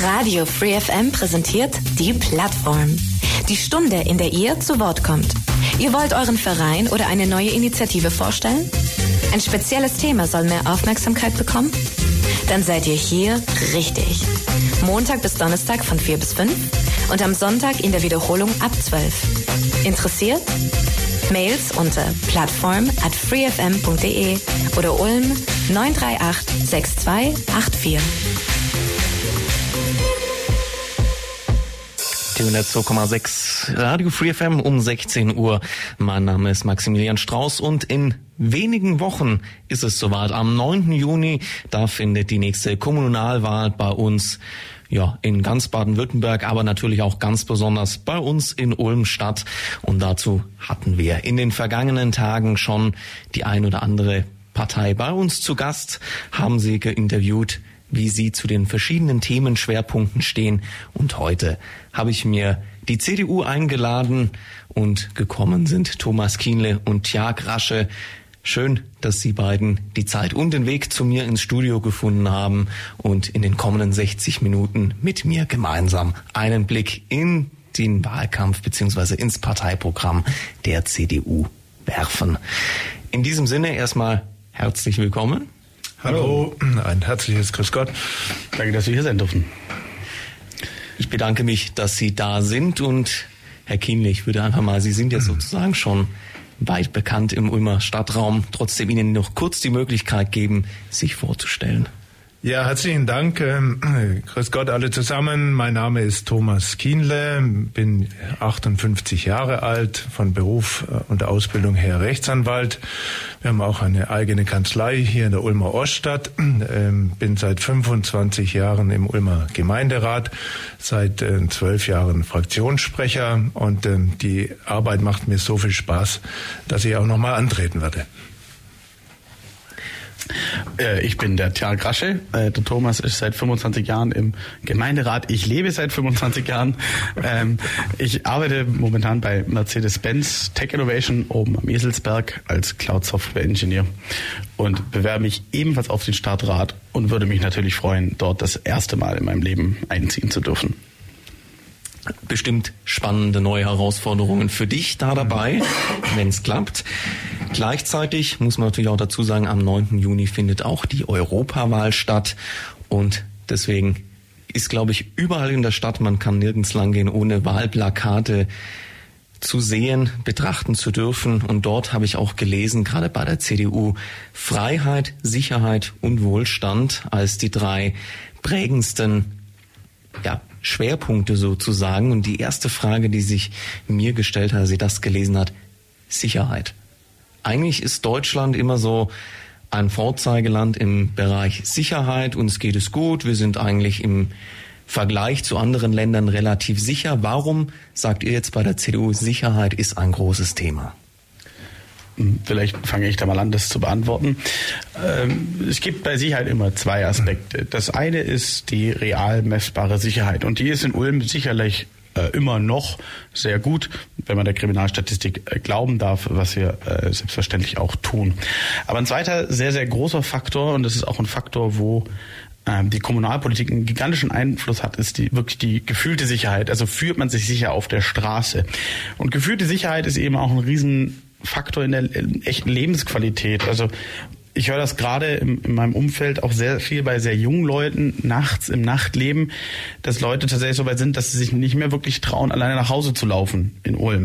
Radio Free FM präsentiert die Plattform. Die Stunde, in der ihr zu Wort kommt. Ihr wollt euren Verein oder eine neue Initiative vorstellen? Ein spezielles Thema soll mehr Aufmerksamkeit bekommen? Dann seid ihr hier richtig. Montag bis Donnerstag von 4 bis 5 und am Sonntag in der Wiederholung ab 12. Interessiert? Mails unter plattform@freefm.de oder Ulm 938 6284. Die 102,6 Radio Free FM um 16 Uhr. Mein Name ist Maximilian Strauß und in wenigen Wochen ist es soweit. Am 9. Juni, da findet die nächste Kommunalwahl bei uns in ganz Baden-Württemberg, aber natürlich auch ganz besonders bei uns in Ulm statt. Und dazu hatten wir in den vergangenen Tagen schon die ein oder andere Partei bei uns zu Gast, haben sie geinterviewt, wie sie zu den verschiedenen Themenschwerpunkten stehen. Und heute habe ich mir die CDU eingeladen und gekommen sind Thomas Kienle und Tjark Rasche. Schön, dass Sie beiden die Zeit und den Weg zu mir ins Studio gefunden haben und in den kommenden 60 Minuten mit mir gemeinsam einen Blick in den Wahlkampf bzw. ins Parteiprogramm der CDU werfen. In diesem Sinne erstmal herzlich willkommen. Hallo, ein herzliches Grüß Gott. Danke, dass wir hier sein dürfen. Ich bedanke mich, dass Sie da sind und Herr Kienle, ich würde einfach mal, Sie sind ja sozusagen schon weit bekannt im Ulmer Stadtraum, trotzdem Ihnen noch kurz die Möglichkeit geben, sich vorzustellen. Ja, herzlichen Dank. Grüß Gott alle zusammen. Mein Name ist Thomas Kienle, bin 58 Jahre alt, von Beruf und Ausbildung her Rechtsanwalt. Wir haben auch eine eigene Kanzlei hier in der Ulmer Oststadt. Bin seit 25 Jahren im Ulmer Gemeinderat, seit 12 Jahren Fraktionssprecher und die Arbeit macht mir so viel Spaß, dass ich auch nochmal antreten werde. Ich bin der Tjark Rasche. Der Thomas ist seit 25 Jahren im Gemeinderat. Ich lebe seit 25 Jahren. Ich arbeite momentan bei Mercedes-Benz Tech Innovation oben am Eselsberg als Cloud-Software-Ingenieur und bewerbe mich ebenfalls auf den Stadtrat und würde mich natürlich freuen, dort das erste Mal in meinem Leben einziehen zu dürfen. Bestimmt spannende neue Herausforderungen für dich da dabei, wenn es klappt. Gleichzeitig muss man natürlich auch dazu sagen, am 9. Juni findet auch die Europawahl statt und deswegen ist, glaube ich, überall in der Stadt, man kann nirgends lang gehen, ohne Wahlplakate zu sehen, betrachten zu dürfen. Und dort habe ich auch gelesen, gerade bei der CDU, Freiheit, Sicherheit und Wohlstand als die 3 prägendsten Schwerpunkte sozusagen. Und die erste Frage, die sich mir gestellt hat, als ich das gelesen hat, Sicherheit. Eigentlich ist Deutschland immer so ein Vorzeigeland im Bereich Sicherheit. Uns geht es gut. Wir sind eigentlich im Vergleich zu anderen Ländern relativ sicher. Warum sagt ihr jetzt bei der CDU, Sicherheit ist ein großes Thema? Vielleicht fange ich da mal an, das zu beantworten. Es gibt bei Sicherheit immer 2 Aspekte. Das eine ist die real messbare Sicherheit. Und die ist in Ulm sicherlich immer noch sehr gut, wenn man der Kriminalstatistik glauben darf, was wir selbstverständlich auch tun. Aber ein zweiter sehr, sehr großer Faktor, und das ist auch ein Faktor, wo die Kommunalpolitik einen gigantischen Einfluss hat, ist wirklich die gefühlte Sicherheit. Also fühlt man sich sicher auf der Straße. Und gefühlte Sicherheit ist eben auch ein Riesenfaktor in der echten Lebensqualität. Also ich höre das gerade in meinem Umfeld auch sehr viel bei sehr jungen Leuten nachts im Nachtleben, dass Leute tatsächlich so weit sind, dass sie sich nicht mehr wirklich trauen, alleine nach Hause zu laufen in Ulm.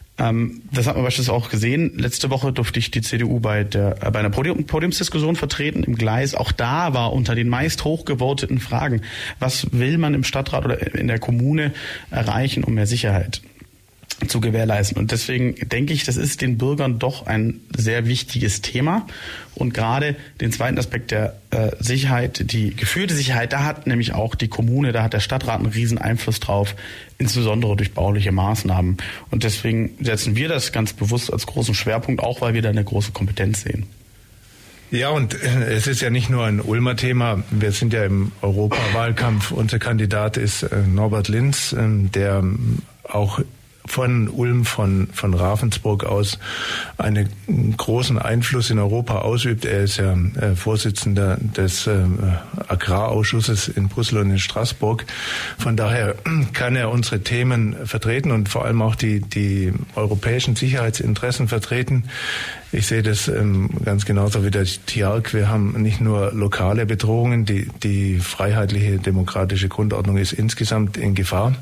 Das hat man beispielsweise auch gesehen. Letzte Woche durfte ich die CDU bei einer Podiumsdiskussion vertreten im Gleis. Auch da war unter den meist hochgevoteten Fragen, was will man im Stadtrat oder in der Kommune erreichen, um mehr Sicherheit zu gewährleisten. Und deswegen denke ich, das ist den Bürgern doch ein sehr wichtiges Thema. Und gerade den zweiten Aspekt der Sicherheit, die gefühlte Sicherheit, da hat nämlich auch die Kommune, da hat der Stadtrat einen riesen Einfluss drauf, insbesondere durch bauliche Maßnahmen. Und deswegen setzen wir das ganz bewusst als großen Schwerpunkt, auch weil wir da eine große Kompetenz sehen. Ja, und es ist ja nicht nur ein Ulmer Thema. Wir sind ja im Europawahlkampf. Unser Kandidat ist Norbert Linz, der auch von Ulm, von Ravensburg aus einen großen Einfluss in Europa ausübt. Er ist ja Vorsitzender des Agrarausschusses in Brüssel und in Straßburg. Von daher kann er unsere Themen vertreten und vor allem auch die europäischen Sicherheitsinteressen vertreten. Ich sehe das ganz genauso wie der Tjark. Wir haben nicht nur lokale Bedrohungen, die freiheitliche demokratische Grundordnung ist insgesamt in Gefahr.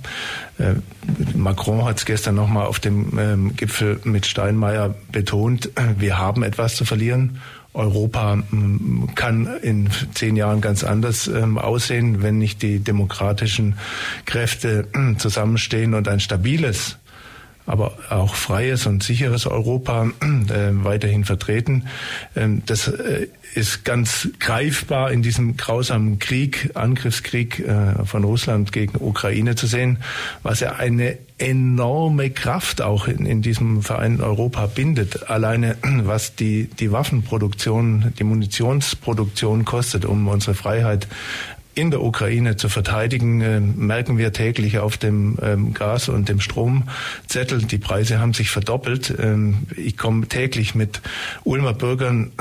Macron hat es gestern nochmal auf dem Gipfel mit Steinmeier betont, wir haben etwas zu verlieren. Europa kann in 10 Jahren ganz anders aussehen, wenn nicht die demokratischen Kräfte zusammenstehen und ein stabiles, aber auch freies und sicheres Europa weiterhin vertreten. Das ist ganz greifbar in diesem grausamen Krieg, Angriffskrieg von Russland gegen Ukraine zu sehen, was ja eine enorme Kraft auch in diesem vereinten Europa bindet. Alleine was die Waffenproduktion, die Munitionsproduktion kostet, um unsere Freiheit in der Ukraine zu verteidigen, merken wir täglich auf dem Gas- und dem Stromzettel. Die Preise haben sich verdoppelt. Ich komme täglich mit Ulmer Bürgern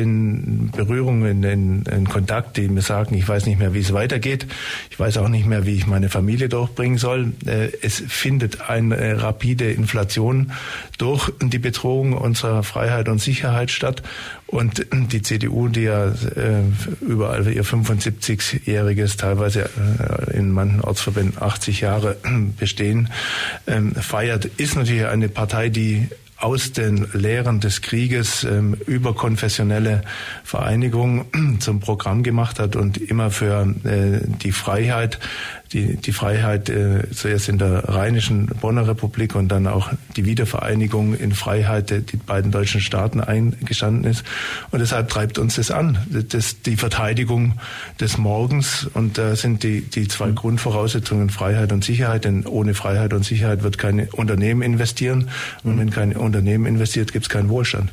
in Berührung, in Kontakt, die mir sagen, ich weiß nicht mehr, wie es weitergeht. Ich weiß auch nicht mehr, wie ich meine Familie durchbringen soll. Es findet eine rapide Inflation durch die Bedrohung unserer Freiheit und Sicherheit statt. Und die CDU, die ja überall ihr 75-jähriges, teilweise in manchen Ortsverbänden 80 Jahre bestehen, feiert, ist natürlich eine Partei, die aus den Lehren des Krieges über konfessionelle Vereinigung zum Programm gemacht hat und immer für die Freiheit, die Freiheit zuerst in der Rheinischen Bonner Republik und dann auch die Wiedervereinigung in Freiheit die beiden deutschen Staaten eingestanden ist. Und deshalb treibt uns das an, die Verteidigung des Morgens. Und da sind die zwei Grundvoraussetzungen Freiheit und Sicherheit. Denn ohne Freiheit und Sicherheit wird kein Unternehmen investieren. Und wenn kein Unternehmen investiert, gibt es keinen Wohlstand.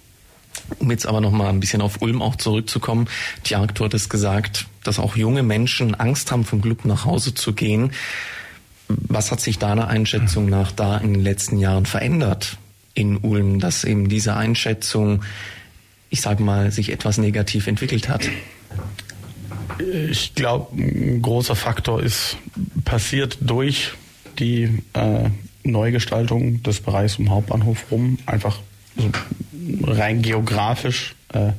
Um jetzt aber noch mal ein bisschen auf Ulm auch zurückzukommen. Tjark, du hattest gesagt, dass auch junge Menschen Angst haben, vom Club nach Hause zu gehen. Was hat sich deiner Einschätzung nach da in den letzten Jahren verändert in Ulm, dass eben diese Einschätzung, ich sage mal, sich etwas negativ entwickelt hat? Ich glaube, ein großer Faktor ist passiert durch die Neugestaltung des Bereichs um Hauptbahnhof rum, einfach so rein geografisch,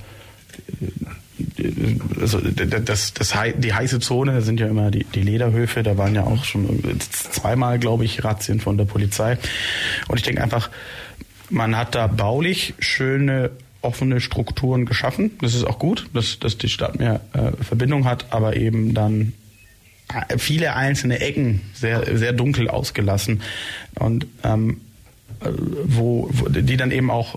also die heiße Zone, da sind ja immer die Lederhöfe, da waren ja auch schon zweimal, glaube ich, Razzien von der Polizei. Und ich denke einfach, man hat da baulich schöne, offene Strukturen geschaffen. Das ist auch gut, dass die Stadt mehr Verbindung hat, aber eben dann viele einzelne Ecken sehr, sehr dunkel ausgelassen. Und wo die dann eben auch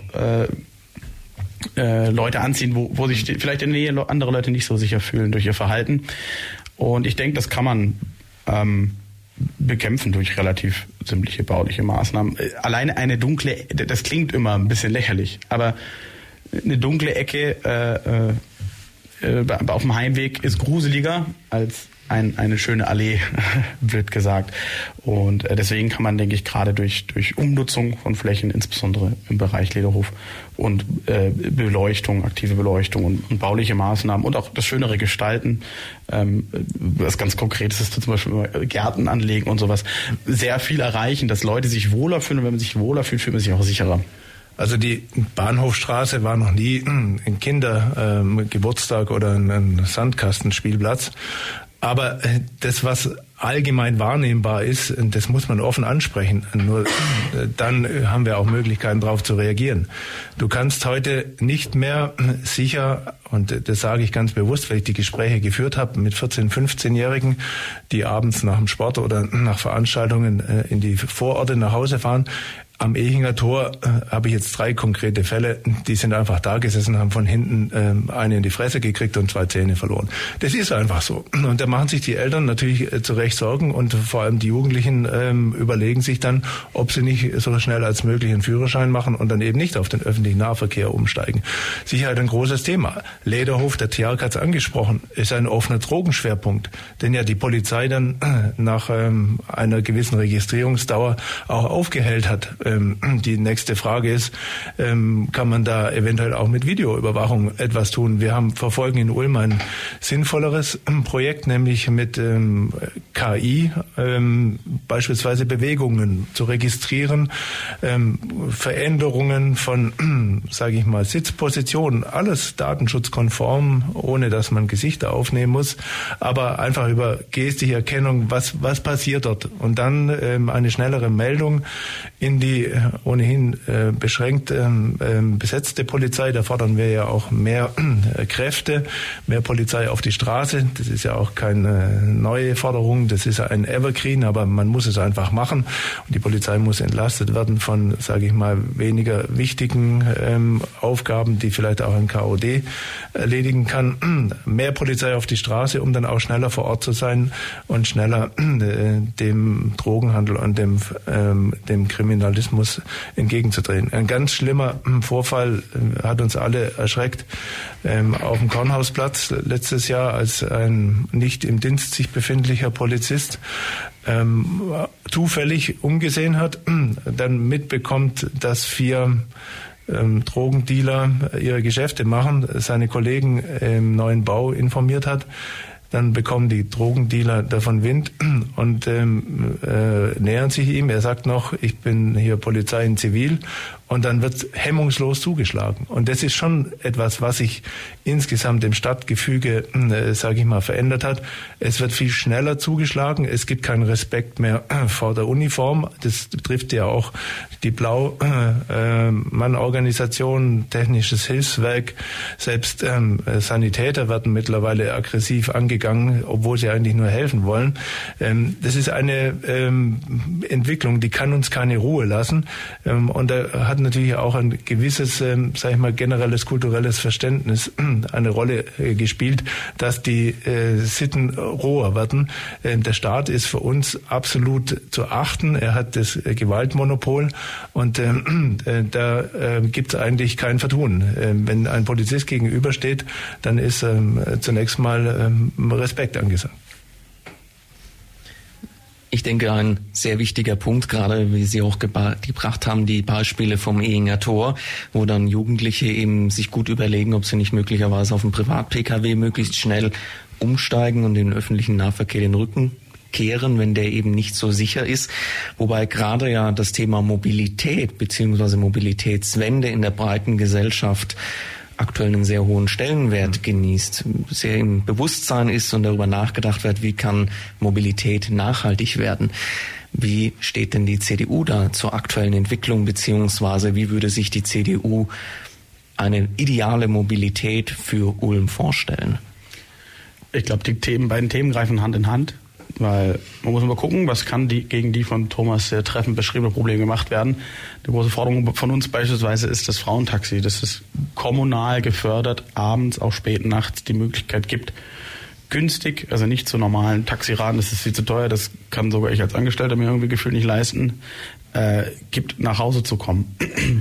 Leute anziehen, wo sich vielleicht in der Nähe andere Leute nicht so sicher fühlen durch ihr Verhalten. Und ich denke, das kann man bekämpfen durch relativ simpliche bauliche Maßnahmen. Alleine eine dunkle, das klingt immer ein bisschen lächerlich, aber eine dunkle Ecke auf dem Heimweg ist gruseliger als eine schöne Allee, blöd gesagt. Und deswegen kann man, denke ich, gerade durch Umnutzung von Flächen, insbesondere im Bereich Lederhof und Beleuchtung, aktive Beleuchtung und bauliche Maßnahmen und auch das schönere Gestalten, was ganz Konkretes ist, zum Beispiel Gärten anlegen und sowas, sehr viel erreichen, dass Leute sich wohler fühlen. Und wenn man sich wohler fühlt, fühlt man sich auch sicherer. Also die Bahnhofstraße war noch nie ein Kindergeburtstag oder ein Sandkastenspielplatz. Aber das, was allgemein wahrnehmbar ist, das muss man offen ansprechen. Nur dann haben wir auch Möglichkeiten, darauf zu reagieren. Du kannst heute nicht mehr sicher, und das sage ich ganz bewusst, weil ich die Gespräche geführt habe mit 14-, 15-Jährigen, die abends nach dem Sport oder nach Veranstaltungen in die Vororte nach Hause fahren. Am Ehinger Tor habe ich jetzt 3 konkrete Fälle, die sind einfach da gesessen, haben von hinten eine in die Fresse gekriegt und 2 Zähne verloren. Das ist einfach so. Und da machen sich die Eltern natürlich zu Recht Sorgen und vor allem die Jugendlichen überlegen sich dann, ob sie nicht so schnell als möglich einen Führerschein machen und dann eben nicht auf den öffentlichen Nahverkehr umsteigen. Sicherheit ein großes Thema. Lederhof, der Tjark hat es angesprochen, ist ein offener Drogenschwerpunkt, den ja die Polizei dann nach einer gewissen Registrierungsdauer auch aufgehellt hat. Die nächste Frage ist, kann man da eventuell auch mit Videoüberwachung etwas tun? Wir verfolgen in Ulm ein sinnvolleres Projekt, nämlich mit KI beispielsweise Bewegungen zu registrieren, Veränderungen von, sage ich mal, Sitzpositionen, alles datenschutzkonform, ohne dass man Gesichter aufnehmen muss, aber einfach über gestische Erkennung, was passiert dort? Und dann eine schnellere Meldung in die ohnehin beschränkt besetzte Polizei. Da fordern wir ja auch mehr Kräfte, mehr Polizei auf die Straße. Das ist ja auch keine neue Forderung, das ist ein Evergreen, aber man muss es einfach machen. Und die Polizei muss entlastet werden von, sage ich mal, weniger wichtigen Aufgaben, die vielleicht auch ein KOD erledigen kann. Mehr Polizei auf die Straße, um dann auch schneller vor Ort zu sein und schneller dem Drogenhandel und dem Kriminalismus entgegenzutreten. Ein ganz schlimmer Vorfall hat uns alle erschreckt auf dem Kornhausplatz letztes Jahr, als ein nicht im Dienst sich befindlicher Polizist zufällig umgesehen hat, dann mitbekommt, dass 4 Drogendealer ihre Geschäfte machen, seine Kollegen im neuen Bau informiert hat. Dann bekommen die Drogendealer davon Wind und nähern sich ihm. Er sagt noch, ich bin hier Polizei in Zivil. Und dann wird hemmungslos zugeschlagen. Und das ist schon etwas, was sich insgesamt im Stadtgefüge, sage ich mal, verändert hat. Es wird viel schneller zugeschlagen. Es gibt keinen Respekt mehr vor der Uniform. Das betrifft ja auch die Blaumann-Organisation, Technisches Hilfswerk. Selbst Sanitäter werden mittlerweile aggressiv angegangen, obwohl sie eigentlich nur helfen wollen. Das ist eine Entwicklung, die kann uns keine Ruhe lassen. Und da hat natürlich auch ein gewisses, sag ich mal, generelles kulturelles Verständnis eine Rolle gespielt, dass die Sitten roher werden. Der Staat ist für uns absolut zu achten. Er hat das Gewaltmonopol und da gibt es eigentlich kein Vertun. Wenn ein Polizist gegenübersteht, dann ist zunächst mal Respekt angesagt. Ich denke, ein sehr wichtiger Punkt, gerade wie Sie auch gebracht haben, die Beispiele vom Ehinger Tor, wo dann Jugendliche eben sich gut überlegen, ob sie nicht möglicherweise auf einen Privat-Pkw möglichst schnell umsteigen und den öffentlichen Nahverkehr den Rücken kehren, wenn der eben nicht so sicher ist. Wobei gerade ja das Thema Mobilität bzw. Mobilitätswende in der breiten Gesellschaft aktuell einen sehr hohen Stellenwert genießt, sehr im Bewusstsein ist und darüber nachgedacht wird, wie kann Mobilität nachhaltig werden. Wie steht denn die CDU da zur aktuellen Entwicklung, beziehungsweise wie würde sich die CDU eine ideale Mobilität für Ulm vorstellen? Ich glaube, die beiden Themen greifen Hand in Hand. Weil man muss mal gucken, was kann gegen die von Thomas sehr treffend beschriebene Probleme gemacht werden. Die große Forderung von uns beispielsweise ist das Frauentaxi, dass es kommunal gefördert, abends, auch spät nachts die Möglichkeit gibt, günstig, also nicht zu normalen Taxiraten, das ist viel zu teuer, das kann sogar ich als Angestellter mir irgendwie gefühlt nicht leisten, gibt, nach Hause zu kommen.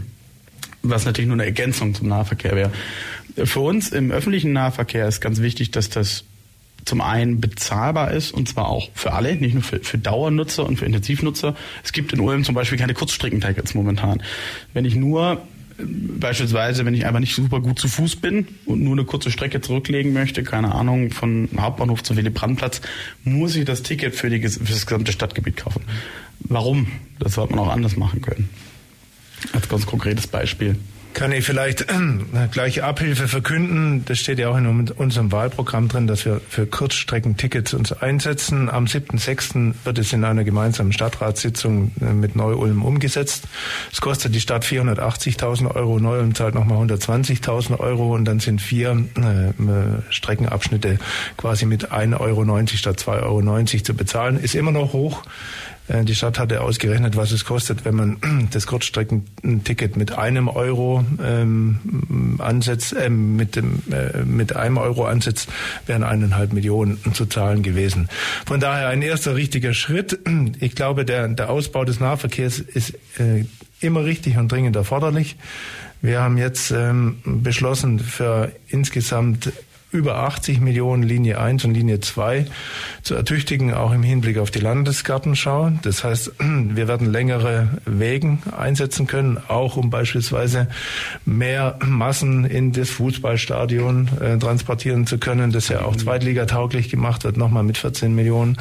Was natürlich nur eine Ergänzung zum Nahverkehr wäre. Für uns im öffentlichen Nahverkehr ist ganz wichtig, dass das zum einen bezahlbar ist, und zwar auch für alle, nicht nur für Dauernutzer und für Intensivnutzer. Es gibt in Ulm zum Beispiel keine Kurzstreckentickets momentan. Wenn ich beispielsweise, wenn ich einfach nicht super gut zu Fuß bin und nur eine kurze Strecke zurücklegen möchte, keine Ahnung, von Hauptbahnhof zum Willy-Brandt-Platz, muss ich das Ticket für das gesamte Stadtgebiet kaufen. Warum? Das sollte man auch anders machen können. Als ganz konkretes Beispiel. Kann ich vielleicht gleich Abhilfe verkünden. Das steht ja auch in unserem Wahlprogramm drin, dass wir für Kurzstreckentickets uns einsetzen. Am 7.6. wird es in einer gemeinsamen Stadtratssitzung mit Neu-Ulm umgesetzt. Es kostet die Stadt 480.000 Euro, Neu-Ulm zahlt nochmal 120.000 Euro und dann sind 4 Streckenabschnitte quasi mit 1,90 Euro statt 2,90 Euro zu bezahlen. Ist immer noch hoch. Die Stadt hatte ausgerechnet, was es kostet, wenn man das Kurzstreckenticket mit einem Euro ansetzt, mit einem Euro ansetzt, wären 1,5 Millionen zu zahlen gewesen. Von daher ein erster richtiger Schritt. Ich glaube, der Ausbau des Nahverkehrs ist immer richtig und dringend erforderlich. Wir haben jetzt beschlossen, für insgesamt über 80 Millionen Linie 1 und Linie 2 zu ertüchtigen, auch im Hinblick auf die Landesgartenschau. Das heißt, wir werden längere Wegen einsetzen können, auch um beispielsweise mehr Massen in das Fußballstadion transportieren zu können, das ja auch zweitligatauglich gemacht wird, nochmal mit 14 Millionen.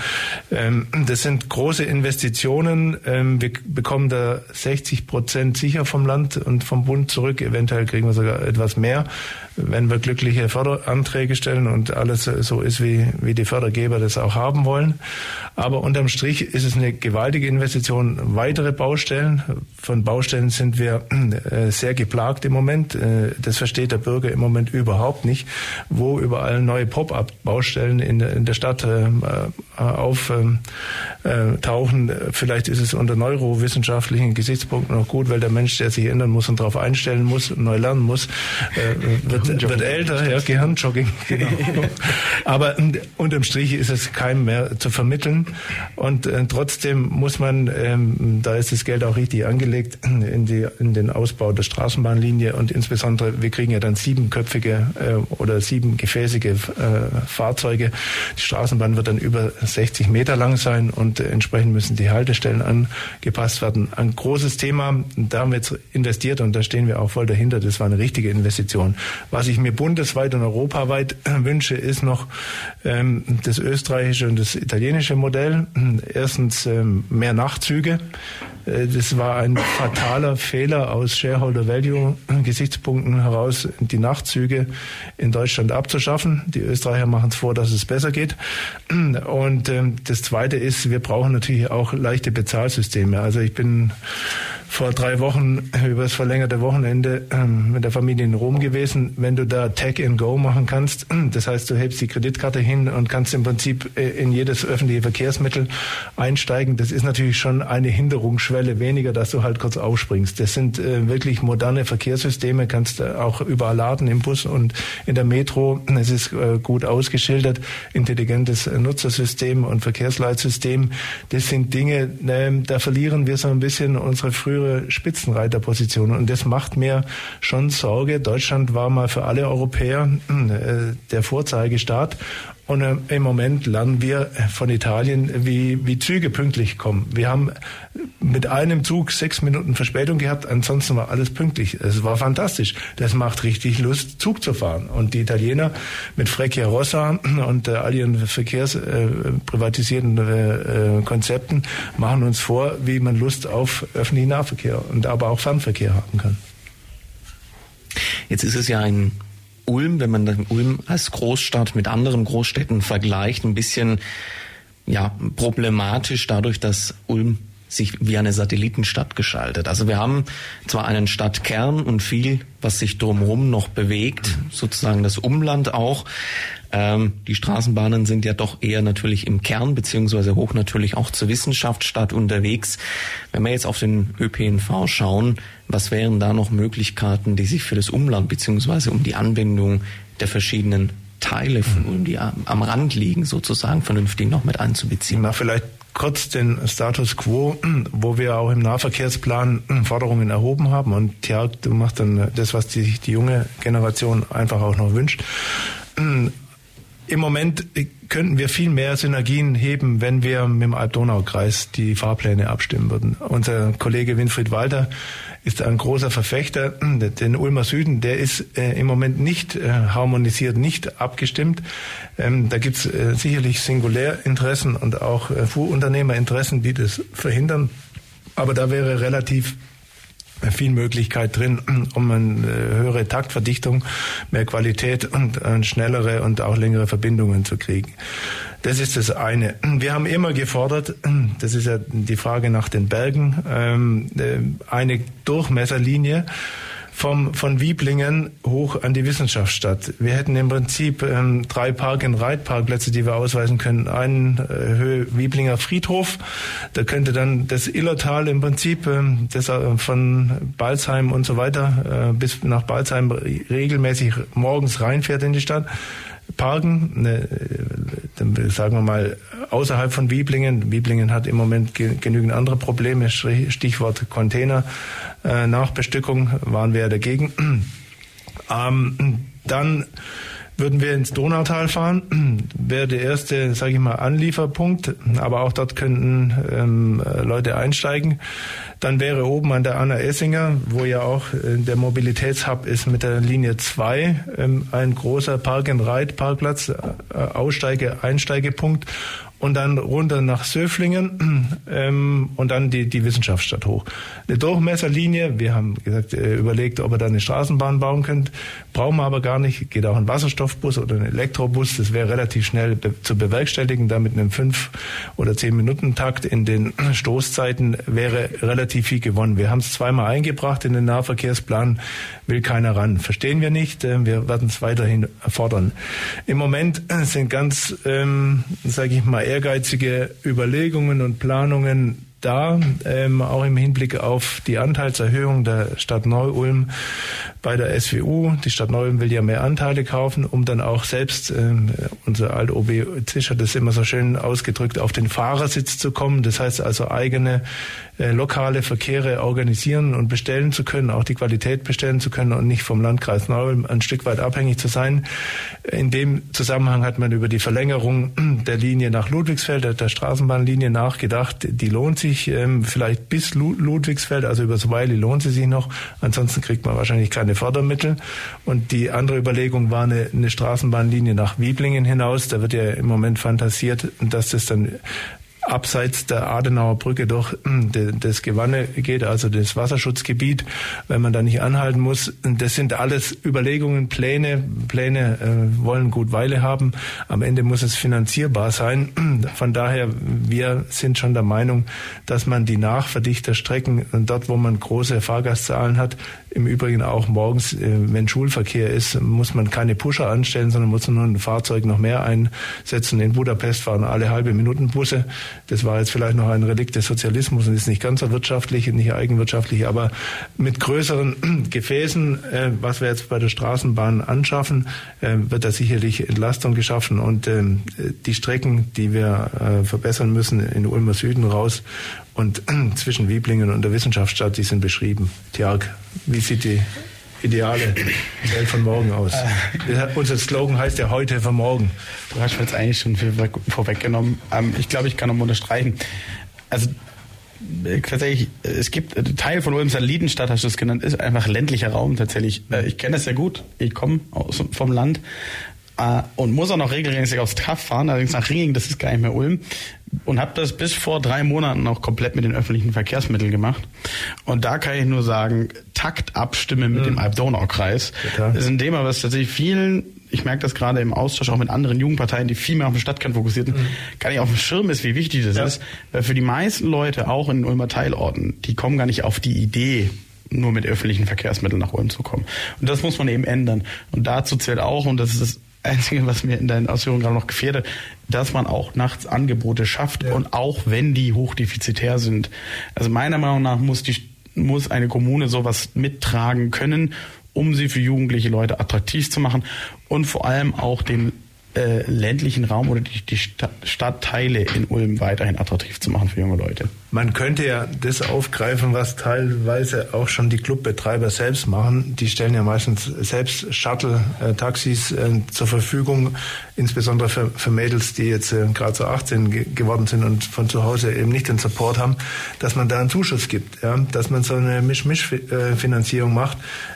Das sind große Investitionen. Wir bekommen da 60% sicher vom Land und vom Bund zurück. Eventuell kriegen wir sogar etwas mehr, wenn wir glückliche Förderanträge stellen und alles so ist, wie die Fördergeber das auch haben wollen. Aber unterm Strich ist es eine gewaltige Investition. Weitere Baustellen. Von Baustellen sind wir sehr geplagt im Moment. Das versteht der Bürger im Moment überhaupt nicht, wo überall neue Pop-up-Baustellen in der Stadt auftauchen. Vielleicht ist es unter neurowissenschaftlichen Gesichtspunkten noch gut, weil der Mensch, der sich ändern muss und darauf einstellen muss und neu lernen muss, wird älter, ja, Gehirnjogging, genau. Aber unterm Strich ist es keinem mehr zu vermitteln und trotzdem muss man, da ist das Geld auch richtig angelegt, in den Ausbau der Straßenbahnlinie und insbesondere, wir kriegen ja dann 7-köpfige oder 7-gefäßige Fahrzeuge. Die Straßenbahn wird dann über 60 Meter lang sein und entsprechend müssen die Haltestellen angepasst werden. Ein großes Thema, da haben wir jetzt investiert und da stehen wir auch voll dahinter. Das war eine richtige Investition. Was ich mir bundesweit und europaweit wünsche, ist noch das österreichische und das italienische Modell. Erstens mehr Nachtzüge. Das war ein fataler Fehler aus Shareholder-Value-Gesichtspunkten heraus, die Nachtzüge in Deutschland abzuschaffen. Die Österreicher machen es vor, dass es besser geht. Und das Zweite ist, wir brauchen natürlich auch leichte Bezahlsysteme. Also ich bin vor 3 Wochen über das verlängerte Wochenende mit der Familie in Rom gewesen. Wenn du da Tag and Go machen kannst, das heißt, du hebst die Kreditkarte hin und kannst im Prinzip in jedes öffentliche Verkehrsmittel einsteigen, das ist natürlich schon eine Hinderungsschwelle weniger, dass du halt kurz aufspringst. Das sind wirklich moderne Verkehrssysteme, kannst auch überall laden im Bus und in der Metro. Es ist gut ausgeschildert, intelligentes Nutzersystem und Verkehrsleitsystem. Das sind Dinge, da verlieren wir so ein bisschen unsere frühere Spitzenreiterposition. Und das macht mir schon Sorge. Deutschland war mal für alle Europäer der Vorzeigestaat. Und im Moment lernen wir von Italien, wie Züge pünktlich kommen. Wir haben mit einem Zug 6 Minuten Verspätung gehabt, ansonsten war alles pünktlich. Es war fantastisch. Das macht richtig Lust, Zug zu fahren. Und die Italiener mit Freccia Rossa und all ihren verkehrsprivatisierten Konzepten machen uns vor, wie man Lust auf öffentlichen Nahverkehr und aber auch Fernverkehr haben kann. Jetzt ist es ja in Ulm, wenn man dann Ulm als Großstadt mit anderen Großstädten vergleicht, ein bisschen problematisch dadurch, dass Ulm sich wie eine Satellitenstadt gestaltet. Also wir haben zwar einen Stadtkern und viel, was sich drumherum noch bewegt, sozusagen das Umland auch. Die Straßenbahnen sind ja doch eher natürlich im Kern beziehungsweise hoch natürlich auch zur Wissenschaftsstadt unterwegs. Wenn wir jetzt auf den ÖPNV schauen, was wären da noch Möglichkeiten, die sich für das Umland beziehungsweise um die Anbindung der verschiedenen Teile von Ulm, die am Rand liegen, sozusagen vernünftig noch mit einzubeziehen? Vielleicht kurz den Status quo, wo wir auch im Nahverkehrsplan Forderungen erhoben haben. Und ja, du machst dann das, was die junge Generation einfach auch noch wünscht. Im Moment könnten wir viel mehr Synergien heben, wenn wir mit dem Alb-Donau-Kreis die Fahrpläne abstimmen würden. Unser Kollege Winfried Walter ist ein großer Verfechter. Den Ulmer Süden, der ist im Moment nicht harmonisiert, nicht abgestimmt. Da gibt's sicherlich Singulärinteressen und auch Fuhrunternehmerinteressen, die das verhindern. Aber da wäre relativ viel Möglichkeit drin, um eine höhere Taktverdichtung, mehr Qualität und schnellere und auch längere Verbindungen zu kriegen. Das ist das eine. Wir haben immer gefordert, das ist ja die Frage nach den Bergen, eine Durchmesserlinie von Wieblingen hoch an die Wissenschaftsstadt. Wir hätten im Prinzip 3 Park-and-Ride-Parkplätze, die wir ausweisen können. Einen Höhe Wieblinger Friedhof. Da könnte dann das Illertal im Prinzip, das von Balzheim und so weiter bis nach Balzheim regelmäßig morgens reinfährt in die Stadt, parken, sagen wir mal, außerhalb von Wieblingen. Wieblingen hat im Moment genügend andere Probleme, Stichwort Container, Nachbestückung, waren wir ja dagegen. Dann würden wir ins Donautal fahren, wäre der erste, sage ich mal, Anlieferpunkt, aber auch dort könnten Leute einsteigen. Dann wäre oben an der Anna-Essinger, wo ja auch der Mobilitätshub ist, mit der Linie 2 ein großer Park-and-Ride-Parkplatz, Einsteigepunkt. Und dann runter nach Söflingen und dann die Wissenschaftsstadt hoch. Eine Durchmesserlinie, wir haben gesagt, überlegt, ob wir da eine Straßenbahn bauen können, brauchen wir aber gar nicht. Geht auch ein Wasserstoffbus oder ein Elektrobus, das wäre relativ schnell zu bewerkstelligen. Da mit einem 5 oder 10 Minuten Takt in den Stoßzeiten wäre relativ viel gewonnen. Wir haben es zweimal eingebracht in den Nahverkehrsplan, will keiner ran. Verstehen wir nicht, wir werden es weiterhin fordern. Im Moment sind ganz, sage ich mal, ehrgeizige Überlegungen und Planungen da, auch im Hinblick auf die Anteilserhöhung der Stadt Neu-Ulm bei der SWU. Die Stadt Neu-Ulm will ja mehr Anteile kaufen, um dann auch selbst, unser Alt-OB Zisch hat das immer so schön ausgedrückt, auf den Fahrersitz zu kommen. Das heißt also eigene lokale Verkehre organisieren und bestellen zu können, auch die Qualität bestellen zu können und nicht vom Landkreis Neu-Ulm ein Stück weit abhängig zu sein. In dem Zusammenhang hat man über die Verlängerung der Linie nach Ludwigsfeld, der Straßenbahnlinie nachgedacht. Die lohnt sich vielleicht bis Ludwigsfeld, also über Sweili lohnt sie sich noch. Ansonsten kriegt man wahrscheinlich keine Fördermittel. Und die andere Überlegung war eine Straßenbahnlinie nach Wieblingen hinaus. Da wird ja im Moment fantasiert, dass das dann abseits der Adenauer Brücke durch das Gewanne geht, also das Wasserschutzgebiet, wenn man da nicht anhalten muss. Das sind alles Überlegungen, Pläne wollen gut Weile haben. Am Ende muss es finanzierbar sein. Von daher, wir sind schon der Meinung, dass man die Nachverdichterstrecken, dort wo man große Fahrgastzahlen hat, im Übrigen auch morgens, wenn Schulverkehr ist, muss man keine Pusher anstellen, sondern muss nur ein Fahrzeug noch mehr einsetzen. In Budapest fahren alle halbe Minuten Busse. Das war jetzt vielleicht noch ein Relikt des Sozialismus und ist nicht ganz so wirtschaftlich, nicht eigenwirtschaftlich, aber mit größeren Gefäßen, was wir jetzt bei der Straßenbahn anschaffen, wird da sicherlich Entlastung geschaffen und die Strecken, die wir verbessern müssen, in Ulmer Süden raus und zwischen Wieblingen und der Wissenschaftsstadt, die sind beschrieben. Tjark, wie sieht die ideale Welt von morgen aus? Unser Slogan heißt ja heute für morgen. Du hast jetzt eigentlich schon viel vorweggenommen. Ich glaube, ich kann noch mal unterstreichen. Also tatsächlich, es gibt Teil von Ulm, Salidenstadt, hast du es genannt, ist einfach ländlicher Raum tatsächlich. Ich kenne das sehr gut. Ich komme vom Land und muss auch noch regelmäßig aufs TAF fahren, allerdings nach Ringing, das ist gar nicht mehr Ulm. Und habe das bis vor 3 Monaten auch komplett mit den öffentlichen Verkehrsmitteln gemacht. Und da kann ich nur sagen, Takt abstimmen mit dem Alb-Donau-Kreis. Das ist ein Thema, was tatsächlich vielen, ich merke das gerade im Austausch auch mit anderen Jugendparteien, die viel mehr auf den Stadtkern fokussiert sind, gar nicht auf dem Schirm ist, wie wichtig das ist. Weil für die meisten Leute, auch in Ulmer Teilorten, die kommen gar nicht auf die Idee, nur mit öffentlichen Verkehrsmitteln nach Ulm zu kommen. Und das muss man eben ändern. Und dazu zählt auch, und das ist das Einzige, was mir in deinen Ausführungen gerade noch gefehlt hat, dass man auch nachts Angebote schafft und auch wenn die hochdefizitär sind. Also meiner Meinung nach muss eine Kommune sowas mittragen können, um sie für jugendliche Leute attraktiv zu machen und vor allem auch den ländlichen Raum oder die Stadtteile in Ulm weiterhin attraktiv zu machen für junge Leute. Man könnte ja das aufgreifen, was teilweise auch schon die Clubbetreiber selbst machen. Die stellen ja meistens selbst Shuttle-Taxis zur Verfügung, insbesondere für Mädels, die jetzt gerade so 18 geworden sind und von zu Hause eben nicht den Support haben, dass man da einen Zuschuss gibt, ja? Dass man so eine Misch-Finanzierung macht.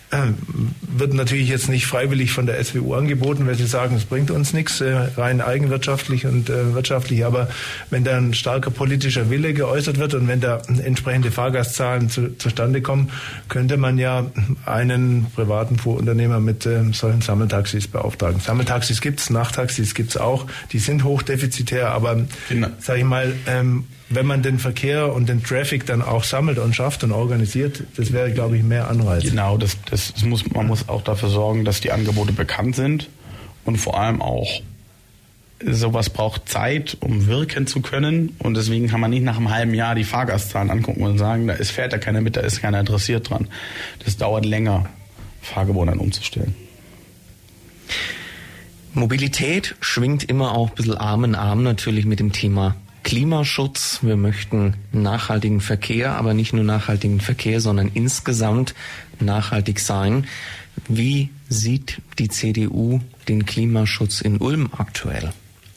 Wird natürlich jetzt nicht freiwillig von der SWU angeboten, weil sie sagen, es bringt uns nichts, rein eigenwirtschaftlich und wirtschaftlich. Aber wenn da ein starker politischer Wille geäußert wird und wenn da entsprechende Fahrgastzahlen zustande kommen, könnte man ja einen privaten Fuhrunternehmer mit solchen Sammeltaxis beauftragen. Sammeltaxis gibt's, Nachttaxis gibt's auch. Die sind hochdefizitär, aber sag ich mal, wenn man den Verkehr und den Traffic dann auch sammelt und schafft und organisiert, das wäre, glaube ich, mehr Anreiz. Genau, das man muss auch dafür sorgen, dass die Angebote bekannt sind und vor allem auch sowas braucht Zeit, um wirken zu können und deswegen kann man nicht nach einem halben Jahr die Fahrgastzahlen angucken und sagen, fährt da keiner mit, da ist keiner interessiert dran. Das dauert länger, Fahrgewohnheiten dann umzustellen. Mobilität schwingt immer auch ein bisschen Arm in Arm natürlich mit dem Thema Klimaschutz. Wir möchten nachhaltigen Verkehr, aber nicht nur nachhaltigen Verkehr, sondern insgesamt nachhaltig sein. Wie sieht die CDU den Klimaschutz in Ulm aktuell?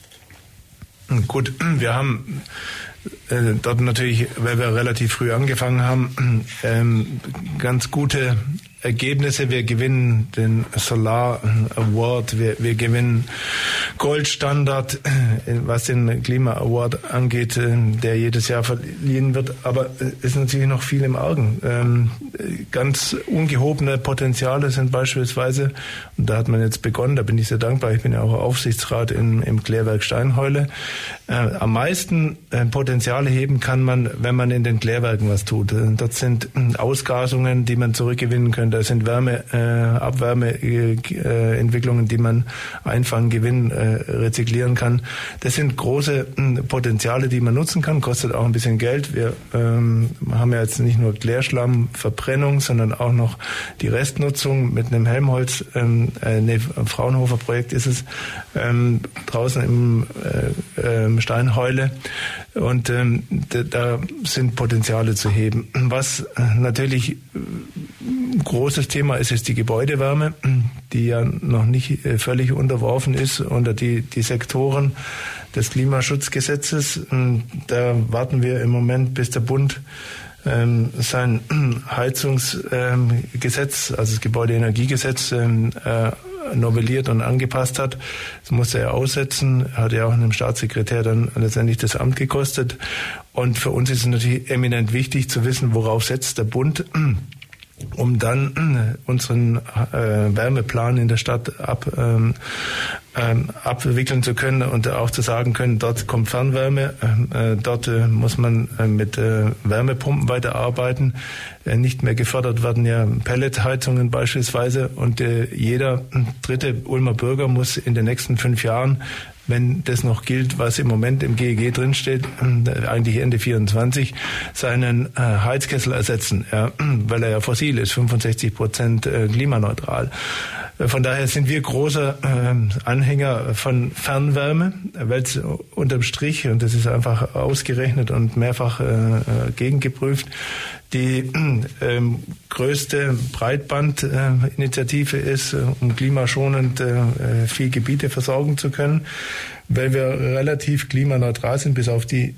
Gut, wir haben dort natürlich, weil wir relativ früh angefangen haben, ganz gute Ergebnisse. Wir gewinnen den Solar Award, wir gewinnen Goldstandard, was den Klima Award angeht, der jedes Jahr verliehen wird. Aber es ist natürlich noch viel im Argen. Ganz ungehobene Potenziale sind beispielsweise, und da hat man jetzt begonnen, da bin ich sehr dankbar, ich bin ja auch Aufsichtsrat im Klärwerk Steinheule. Am meisten Potenziale heben kann man, wenn man in den Klärwerken was tut. Dort sind Ausgasungen, die man zurückgewinnen könnte. Da sind Abwärmeentwicklungen, die man einfangen, gewinnen, rezyklieren kann. Das sind große Potenziale, die man nutzen kann, kostet auch ein bisschen Geld. Wir haben ja jetzt nicht nur Klärschlammverbrennung, sondern auch noch die Restnutzung mit einem Helmholtz, Fraunhofer Projekt ist es, draußen im Steinheule. Und da sind Potenziale zu heben. Was natürlich ein großes Thema ist die Gebäudewärme, die ja noch nicht völlig unterworfen ist unter die Sektoren des Klimaschutzgesetzes. Da warten wir im Moment, bis der Bund sein Heizungsgesetz, also das Gebäudeenergiegesetz, novelliert und angepasst hat. Das musste er aussetzen, hat ja auch einem Staatssekretär dann letztendlich das Amt gekostet. Und für uns ist es natürlich eminent wichtig zu wissen, worauf setzt der Bund, um dann unseren Wärmeplan in der Stadt abwickeln zu können und auch zu sagen können, dort kommt Fernwärme, dort muss man mit Wärmepumpen weiterarbeiten. Nicht mehr gefördert werden ja Pelletheizungen beispielsweise und jeder dritte Ulmer Bürger muss in den nächsten 5 Jahren, wenn das noch gilt, was im Moment im GEG drinsteht, eigentlich Ende 24, seinen Heizkessel ersetzen, ja, weil er ja fossil ist, 65% klimaneutral. Von daher sind wir großer Anhänger von Fernwärme, weil es unterm Strich, und das ist einfach ausgerechnet und mehrfach gegengeprüft, die größte Breitbandinitiative ist, um klimaschonend viel Gebiete versorgen zu können, weil wir relativ klimaneutral sind, bis auf die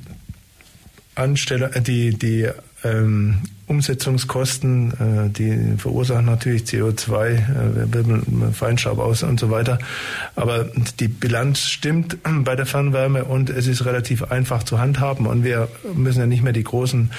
Umsetzungskosten, die verursachen natürlich CO2, Feinstaub aus und so weiter. Aber die Bilanz stimmt bei der Fernwärme und es ist relativ einfach zu handhaben und wir müssen ja nicht mehr die großen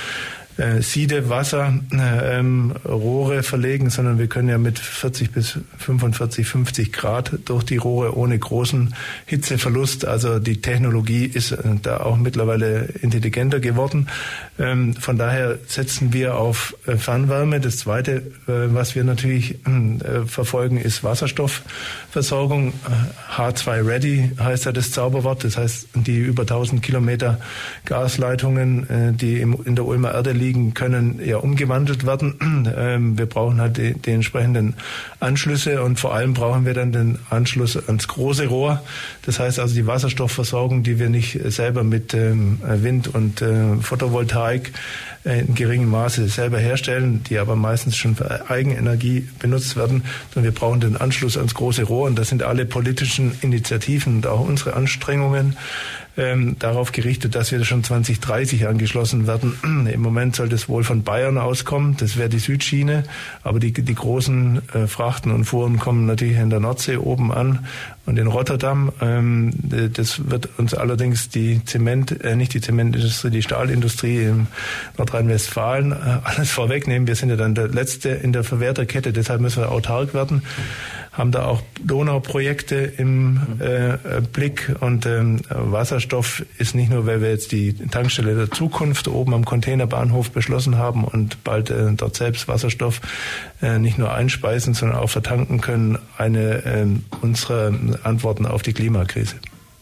Rohre verlegen, sondern wir können ja mit 40 bis 45, 50 Grad durch die Rohre ohne großen Hitzeverlust. Also die Technologie ist da auch mittlerweile intelligenter geworden. Von daher setzen wir auf Fernwärme. Das Zweite, was wir natürlich verfolgen, ist Wasserstoffversorgung. H2 Ready heißt ja das Zauberwort. Das heißt, die über 1000 Kilometer Gasleitungen, die in der Ulmer Erde liegen, können ja umgewandelt werden. Wir brauchen halt die entsprechenden Anschlüsse und vor allem brauchen wir dann den Anschluss ans große Rohr. Das heißt also die Wasserstoffversorgung, die wir nicht selber mit Wind und Photovoltaik in geringem Maße selber herstellen, die aber meistens schon für Eigenenergie benutzt werden, sondern wir brauchen den Anschluss ans große Rohr und das sind alle politischen Initiativen und auch unsere Anstrengungen darauf gerichtet, dass wir schon 2030 angeschlossen werden. Im Moment soll das wohl von Bayern auskommen, das wäre die Südschiene, aber die großen Frachten und Fuhren kommen natürlich in der Nordsee oben an und in Rotterdam. Das wird uns allerdings die Zementindustrie, die Stahlindustrie in Nordrhein-Westfalen alles vorwegnehmen. Wir sind ja dann der Letzte in der Verwerterkette, deshalb müssen wir autark werden. haben da auch Donauprojekte im Blick und Wasserstoff ist nicht nur, weil wir jetzt die Tankstelle der Zukunft oben am Containerbahnhof beschlossen haben und bald dort selbst Wasserstoff nicht nur einspeisen, sondern auch vertanken können, eine unserer Antworten auf die Klimakrise.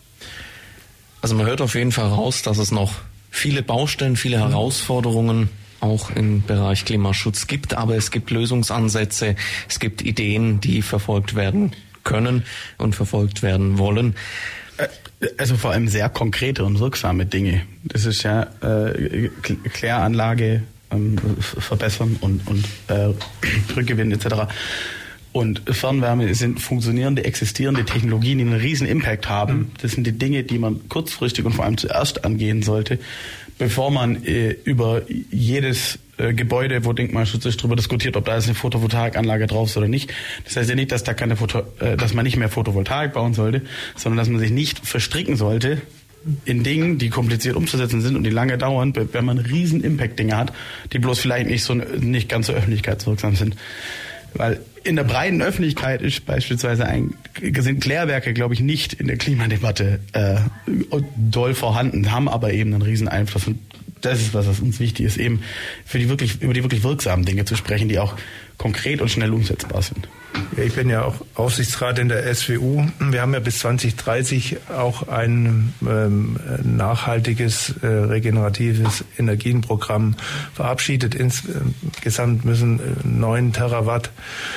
Also man hört auf jeden Fall raus, dass es noch viele Baustellen, viele Herausforderungen auch im Bereich Klimaschutz gibt, aber es gibt Lösungsansätze, es gibt Ideen, die verfolgt werden können und verfolgt werden wollen. Also vor allem sehr konkrete und wirksame Dinge. Das ist ja Kläranlage verbessern und Rückgewinnen etc. Und Fernwärme sind funktionierende, existierende Technologien, die einen riesen Impact haben. Das sind die Dinge, die man kurzfristig und vor allem zuerst angehen sollte, bevor man über jedes Gebäude, wo Denkmalschutz ist, darüber diskutiert, ob da jetzt eine Photovoltaikanlage drauf ist oder nicht. Das heißt ja nicht, dass dass man nicht mehr Photovoltaik bauen sollte, sondern dass man sich nicht verstricken sollte in Dingen, die kompliziert umzusetzen sind und die lange dauern, wenn man riesen Impact-Dinge hat, die bloß vielleicht nicht ganz so öffentlichkeitswirksam sind. Weil in der breiten Öffentlichkeit ist beispielsweise sind Klärwerke, glaube ich, nicht in der Klimadebatte doll vorhanden, haben aber eben einen riesen Einfluss. Und das ist, was uns wichtig ist, eben über die wirklich wirksamen Dinge zu sprechen, die auch konkret und schnell umsetzbar sind. Ja, ich bin ja auch Aufsichtsrat in der SWU. Wir haben ja bis 2030 auch ein nachhaltiges, regeneratives Energienprogramm verabschiedet. Insgesamt müssen 9 Terawatt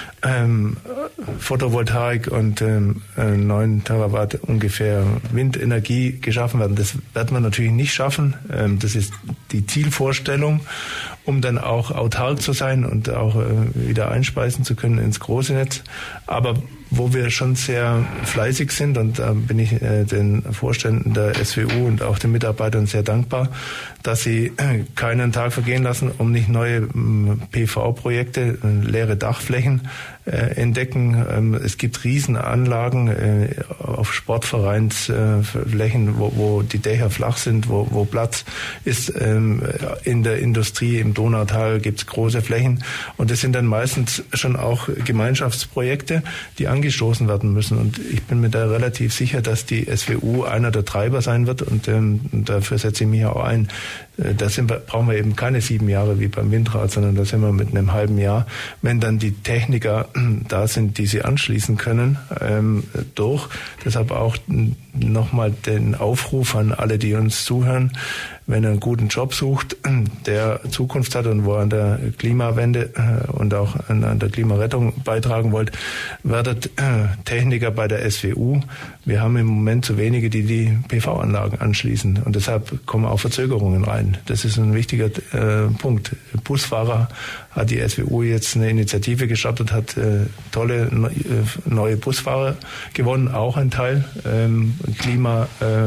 Photovoltaik und 9 Terawatt ungefähr Windenergie geschaffen werden. Das wird man natürlich nicht schaffen. Das ist die Zielvorstellung, um dann auch autark zu sein und auch wieder einspeisen zu können ins große Netz. Aber wo wir schon sehr fleißig sind, und da bin ich den Vorständen der SWU und auch den Mitarbeitern sehr dankbar, dass sie keinen Tag vergehen lassen, um nicht neue PV-Projekte, leere Dachflächen entdecken. Es gibt Riesenanlagen auf Sportvereinsflächen, wo die Dächer flach sind, wo Platz ist. In der Industrie, im Donautal gibt es große Flächen. Und das sind dann meistens schon auch Gemeinschaftsprojekte, die angestoßen werden müssen. Und ich bin mir da relativ sicher, dass die SWU einer der Treiber sein wird. Und dafür setze ich mich auch ein. Da brauchen wir eben keine 7 Jahre wie beim Windrad, sondern da sind wir mit einem halben Jahr, wenn dann die Techniker da sind, die sie anschließen können, durch. Deshalb auch nochmal den Aufruf an alle, die uns zuhören: Wenn ihr einen guten Job sucht, der Zukunft hat und wo an der Klimawende und auch an der Klimarettung beitragen wollt, werdet Techniker bei der SWU. Wir haben im Moment zu wenige, die PV-Anlagen anschließen, und deshalb kommen auch Verzögerungen rein. Das ist ein wichtiger Punkt. Busfahrer hat die SWU jetzt eine Initiative gestartet, hat tolle neue Busfahrer gewonnen, auch ein Teil, im Klima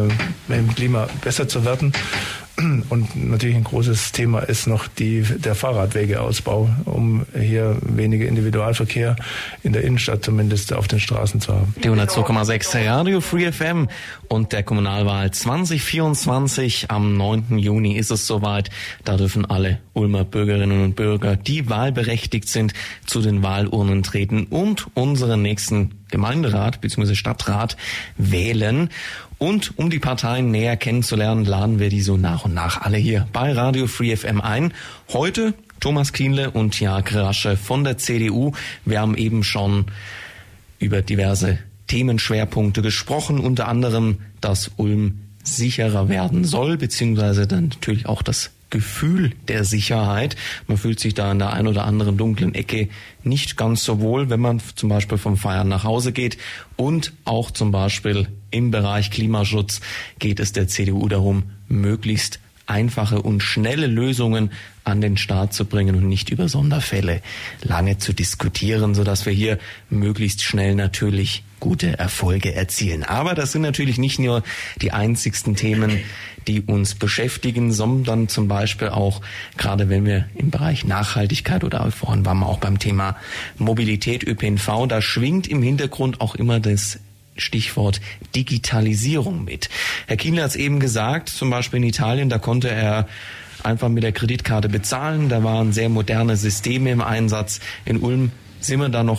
besser zu werden. Und natürlich ein großes Thema ist noch der Fahrradwegeausbau, um hier weniger Individualverkehr in der Innenstadt zumindest auf den Straßen zu haben. Die 102,6 Radio Free FM und der Kommunalwahl 2024 am 9. Juni ist es soweit. Da dürfen alle Ulmer Bürgerinnen und Bürger, die wahlberechtigt sind, zu den Wahlurnen treten und unseren nächsten Gemeinderat bzw. Stadtrat wählen. Und um die Parteien näher kennenzulernen, laden wir die so nach und nach alle hier bei Radio Free FM ein. Heute Thomas Kienle und Jörg Rasche von der CDU. Wir haben eben schon über diverse Themenschwerpunkte gesprochen, unter anderem, dass Ulm sicherer werden soll, beziehungsweise dann natürlich auch das Gefühl der Sicherheit. Man fühlt sich da in der ein oder anderen dunklen Ecke nicht ganz so wohl, wenn man zum Beispiel vom Feiern nach Hause geht. Und auch zum Beispiel im Bereich Klimaschutz geht es der CDU darum, möglichst einfache und schnelle Lösungen an den Start zu bringen und nicht über Sonderfälle lange zu diskutieren, sodass wir hier möglichst schnell natürlich gute Erfolge erzielen. Aber das sind natürlich nicht nur die einzigsten Themen, die uns beschäftigen, sondern zum Beispiel auch, gerade wenn wir im Bereich Nachhaltigkeit oder vorhin waren wir auch beim Thema Mobilität, ÖPNV, da schwingt im Hintergrund auch immer das Stichwort Digitalisierung mit. Herr Kienle hat es eben gesagt, zum Beispiel in Italien, da konnte er einfach mit der Kreditkarte bezahlen. Da waren sehr moderne Systeme im Einsatz. In Ulm sind wir da noch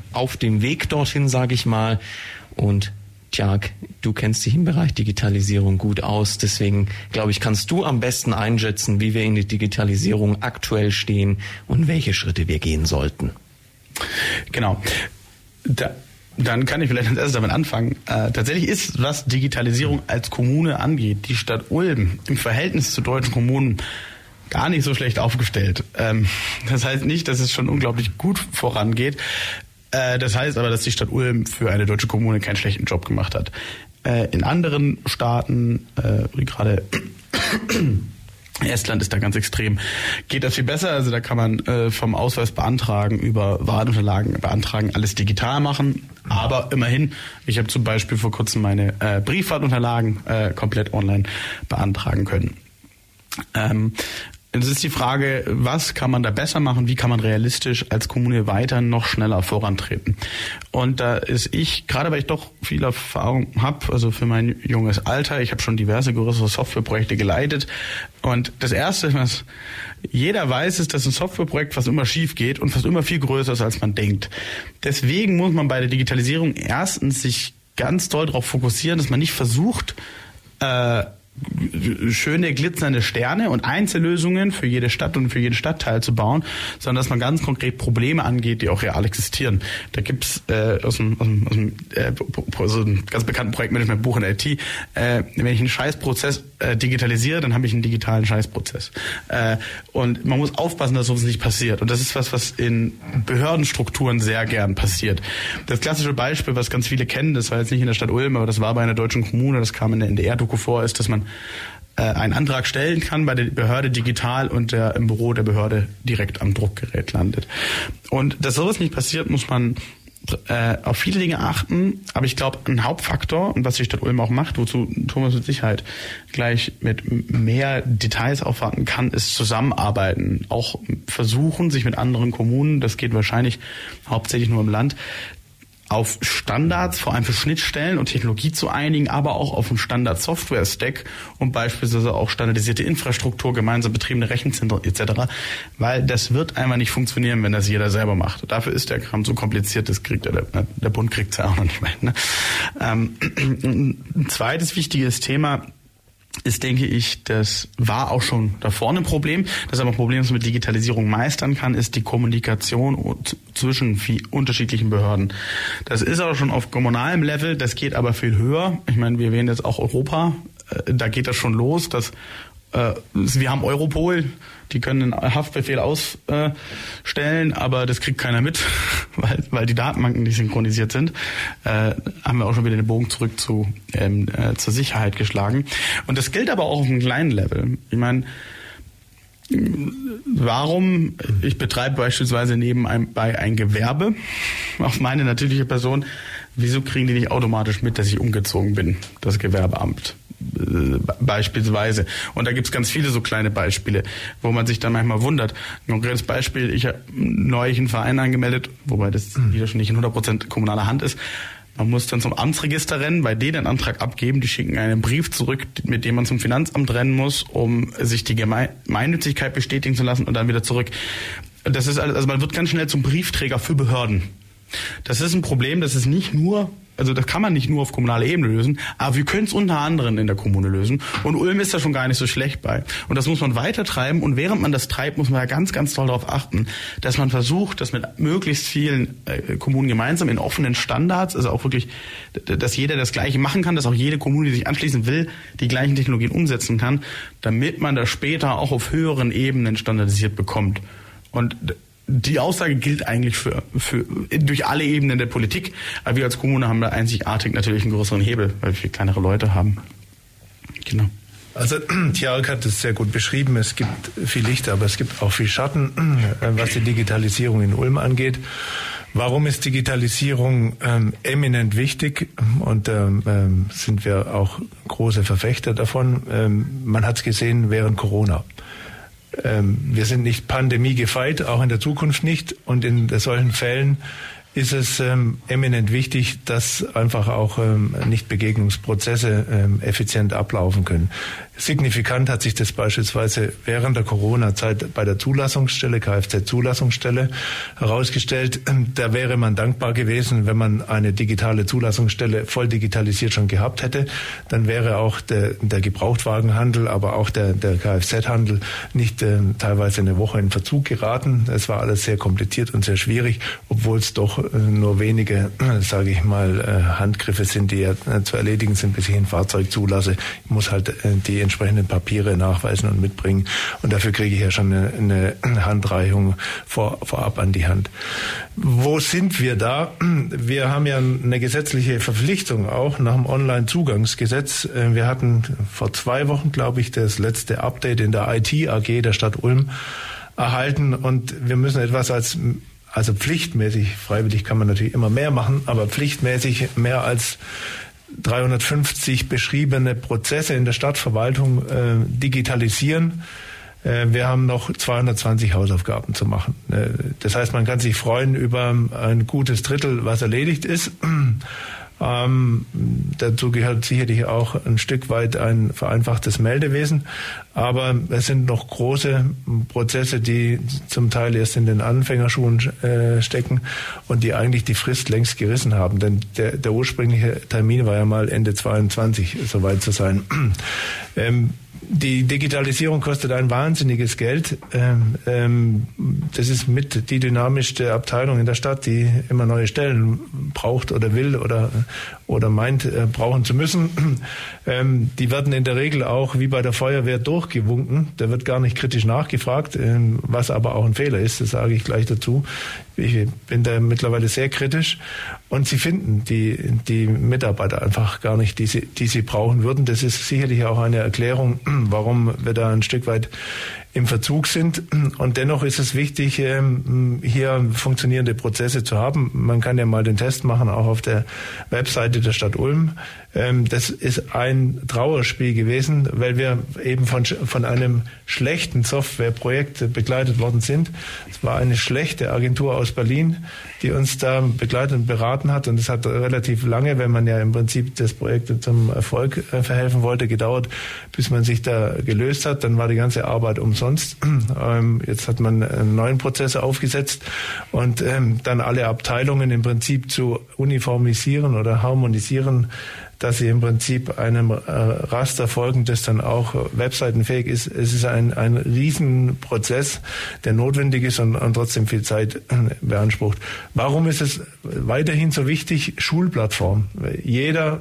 auf dem Weg dorthin, sage ich mal. Und Tjark, du kennst dich im Bereich Digitalisierung gut aus, deswegen glaube ich, kannst du am besten einschätzen, wie wir in der Digitalisierung aktuell stehen und welche Schritte wir gehen sollten. Genau. Dann kann ich vielleicht als erstes damit anfangen. Tatsächlich ist, was Digitalisierung als Kommune angeht, die Stadt Ulm im Verhältnis zu deutschen Kommunen gar nicht so schlecht aufgestellt. Das heißt nicht, dass es schon unglaublich gut vorangeht. Das heißt aber, dass die Stadt Ulm für eine deutsche Kommune keinen schlechten Job gemacht hat. In anderen Staaten, wie gerade Estland ist da ganz extrem, geht das viel besser. Also da kann man vom Ausweis beantragen, über Wahlunterlagen beantragen, alles digital machen. Aber immerhin, ich habe zum Beispiel vor kurzem meine Briefwahlunterlagen komplett online beantragen können. Es ist die Frage, was kann man da besser machen, wie kann man realistisch als Kommune weiter noch schneller vorantreten. Und da ist gerade weil ich doch viel Erfahrung habe, also für mein junges Alter, ich habe schon diverse größere Softwareprojekte geleitet. Und das Erste, was jeder weiß, ist, dass ein Softwareprojekt fast immer schief geht und fast immer viel größer ist, als man denkt. Deswegen muss man bei der Digitalisierung erstens sich ganz doll darauf fokussieren, dass man nicht versucht, schöne glitzernde Sterne und Einzellösungen für jede Stadt und für jeden Stadtteil zu bauen, sondern dass man ganz konkret Probleme angeht, die auch real existieren. Da gibt's aus einem ganz bekannten Projektmanagement-Buch in der IT, wenn ich einen Scheißprozess digitalisiere, dann habe ich einen digitalen Scheißprozess. Und man muss aufpassen, dass sowas nicht passiert. Und das ist was in Behördenstrukturen sehr gern passiert. Das klassische Beispiel, was ganz viele kennen, das war jetzt nicht in der Stadt Ulm, aber das war bei einer deutschen Kommune, das kam in der NDR-Doku vor, ist, dass man einen Antrag stellen kann bei der Behörde digital und der im Büro der Behörde direkt am Druckgerät landet. Und dass sowas nicht passiert, muss man auf viele Dinge achten. Aber ich glaube, ein Hauptfaktor, und was die Stadt Ulm auch macht, wozu Thomas mit Sicherheit gleich mit mehr Details aufwarten kann, ist Zusammenarbeiten. Auch versuchen, sich mit anderen Kommunen, das geht wahrscheinlich hauptsächlich nur im Land, auf Standards, vor allem für Schnittstellen und Technologie zu einigen, aber auch auf einen Standard-Software-Stack und beispielsweise auch standardisierte Infrastruktur, gemeinsam betriebene Rechenzentren etc., weil das wird einfach nicht funktionieren, wenn das jeder selber macht. Dafür ist der Kram so kompliziert, das kriegt der Bund kriegt es ja auch noch nicht mehr. Ne? Ein zweites wichtiges Thema ist, denke ich, das war auch schon davor ein Problem. Das aber ein Problem, das man mit Digitalisierung meistern kann, ist die Kommunikation zwischen unterschiedlichen Behörden. Das ist auch schon auf kommunalem Level, das geht aber viel höher. Ich meine, wir wählen jetzt auch Europa, da geht das schon los, dass wir haben Europol, die können einen Haftbefehl ausstellen, aber das kriegt keiner mit, weil die Datenbanken nicht synchronisiert sind. Haben wir auch schon wieder den Bogen zurück zur Sicherheit geschlagen. Und das gilt aber auch auf einem kleinen Level. Ich meine, warum, ich betreibe beispielsweise nebenbei ein Gewerbe auf meine natürliche Person, wieso kriegen die nicht automatisch mit, dass ich umgezogen bin, das Gewerbeamt? Beispielsweise. Und da gibt's ganz viele so kleine Beispiele, wo man sich dann manchmal wundert. Ein konkretes Beispiel, ich habe neulich einen Verein angemeldet, wobei das wieder schon nicht in 100% kommunaler Hand ist. Man muss dann zum Amtsregister rennen, bei denen einen Antrag abgeben, die schicken einen Brief zurück, mit dem man zum Finanzamt rennen muss, um sich die Gemeinnützigkeit bestätigen zu lassen und dann wieder zurück. Das ist alles, also man wird ganz schnell zum Briefträger für Behörden. Das ist ein Problem, das ist nicht nur, also das kann man nicht nur auf kommunaler Ebene lösen, aber wir können es unter anderem in der Kommune lösen. Und Ulm ist da schon gar nicht so schlecht bei. Und das muss man weiter treiben. Und während man das treibt, muss man ja ganz, ganz toll darauf achten, dass man versucht, das mit möglichst vielen Kommunen gemeinsam in offenen Standards, also auch wirklich, dass jeder das Gleiche machen kann, dass auch jede Kommune, die sich anschließen will, die gleichen Technologien umsetzen kann, damit man das später auch auf höheren Ebenen standardisiert bekommt. Und die Aussage gilt eigentlich für durch alle Ebenen der Politik. Aber wir als Kommune haben da einzigartig natürlich einen größeren Hebel, weil wir viel kleinere Leute haben. Genau. Also Tjark hat es sehr gut beschrieben. Es gibt viel Licht, aber es gibt auch viel Schatten, was die Digitalisierung in Ulm angeht. Warum ist Digitalisierung eminent wichtig? Und sind wir auch große Verfechter davon. Man hat es gesehen während Corona. Wir sind nicht pandemiegefeit, auch in der Zukunft nicht. Und in solchen Fällen ist es eminent wichtig, dass einfach auch Nichtbegegnungsprozesse effizient ablaufen können. Signifikant hat sich das beispielsweise während der Corona-Zeit bei der Zulassungsstelle, Kfz-Zulassungsstelle, herausgestellt. Da wäre man dankbar gewesen, wenn man eine digitale Zulassungsstelle voll digitalisiert schon gehabt hätte. Dann wäre auch der Gebrauchtwagenhandel, aber auch der Kfz-Handel nicht teilweise eine Woche in Verzug geraten. Es war alles sehr kompliziert und sehr schwierig, obwohl es doch nur wenige, sage ich mal, Handgriffe sind, die ja zu erledigen sind, bis ich ein Fahrzeug zulasse. Ich muss halt die entsprechenden Papiere nachweisen und mitbringen. Und dafür kriege ich ja schon eine Handreichung vorab an die Hand. Wo sind wir da? Wir haben ja eine gesetzliche Verpflichtung auch nach dem Online-Zugangsgesetz. Wir hatten vor 2 Wochen, glaube ich, das letzte Update in der IT-AG der Stadt Ulm erhalten. Und wir müssen etwas also pflichtmäßig, freiwillig kann man natürlich immer mehr machen, aber pflichtmäßig mehr als 350 beschriebene Prozesse in der Stadtverwaltung digitalisieren. Wir haben noch 220 Hausaufgaben zu machen. Das heißt, man kann sich freuen über ein gutes Drittel, was erledigt ist. Dazu gehört sicherlich auch ein Stück weit ein vereinfachtes Meldewesen. Aber es sind noch große Prozesse, die zum Teil erst in den Anfängerschuhen stecken und die eigentlich die Frist längst gerissen haben. Denn der ursprüngliche Termin war ja mal Ende 22, soweit zu sein. Die Digitalisierung kostet ein wahnsinniges Geld. Das ist mit die dynamischste Abteilung in der Stadt, die immer neue Stellen braucht oder will oder meint, brauchen zu müssen. Die werden in der Regel auch wie bei der Feuerwehr durchgewunken. Da wird gar nicht kritisch nachgefragt, was aber auch ein Fehler ist, das sage ich gleich dazu. Ich bin da mittlerweile sehr kritisch. Und sie finden die Mitarbeiter einfach gar nicht, die sie brauchen würden. Das ist sicherlich auch eine Erklärung, warum wir da ein Stück weit im Verzug sind. Und dennoch ist es wichtig, hier funktionierende Prozesse zu haben. Man kann ja mal den Test machen, auch auf der Webseite der Stadt Ulm. Das ist ein Trauerspiel gewesen, weil wir eben von einem schlechten Softwareprojekt begleitet worden sind. Es war eine schlechte Agentur aus Berlin, die uns da begleitet und beraten hat. Und es hat relativ lange, wenn man ja im Prinzip das Projekt zum Erfolg verhelfen wollte, gedauert, bis man sich da gelöst hat. Dann war die ganze Arbeit umsonst. Jetzt hat man einen neuen Prozess aufgesetzt und dann alle Abteilungen im Prinzip zu uniformisieren oder harmonisieren, dass sie im Prinzip einem Raster folgen, das dann auch webseitenfähig ist. Es ist ein Riesenprozess, der notwendig ist und trotzdem viel Zeit beansprucht. Warum ist es weiterhin so wichtig? Schulplattform. Jeder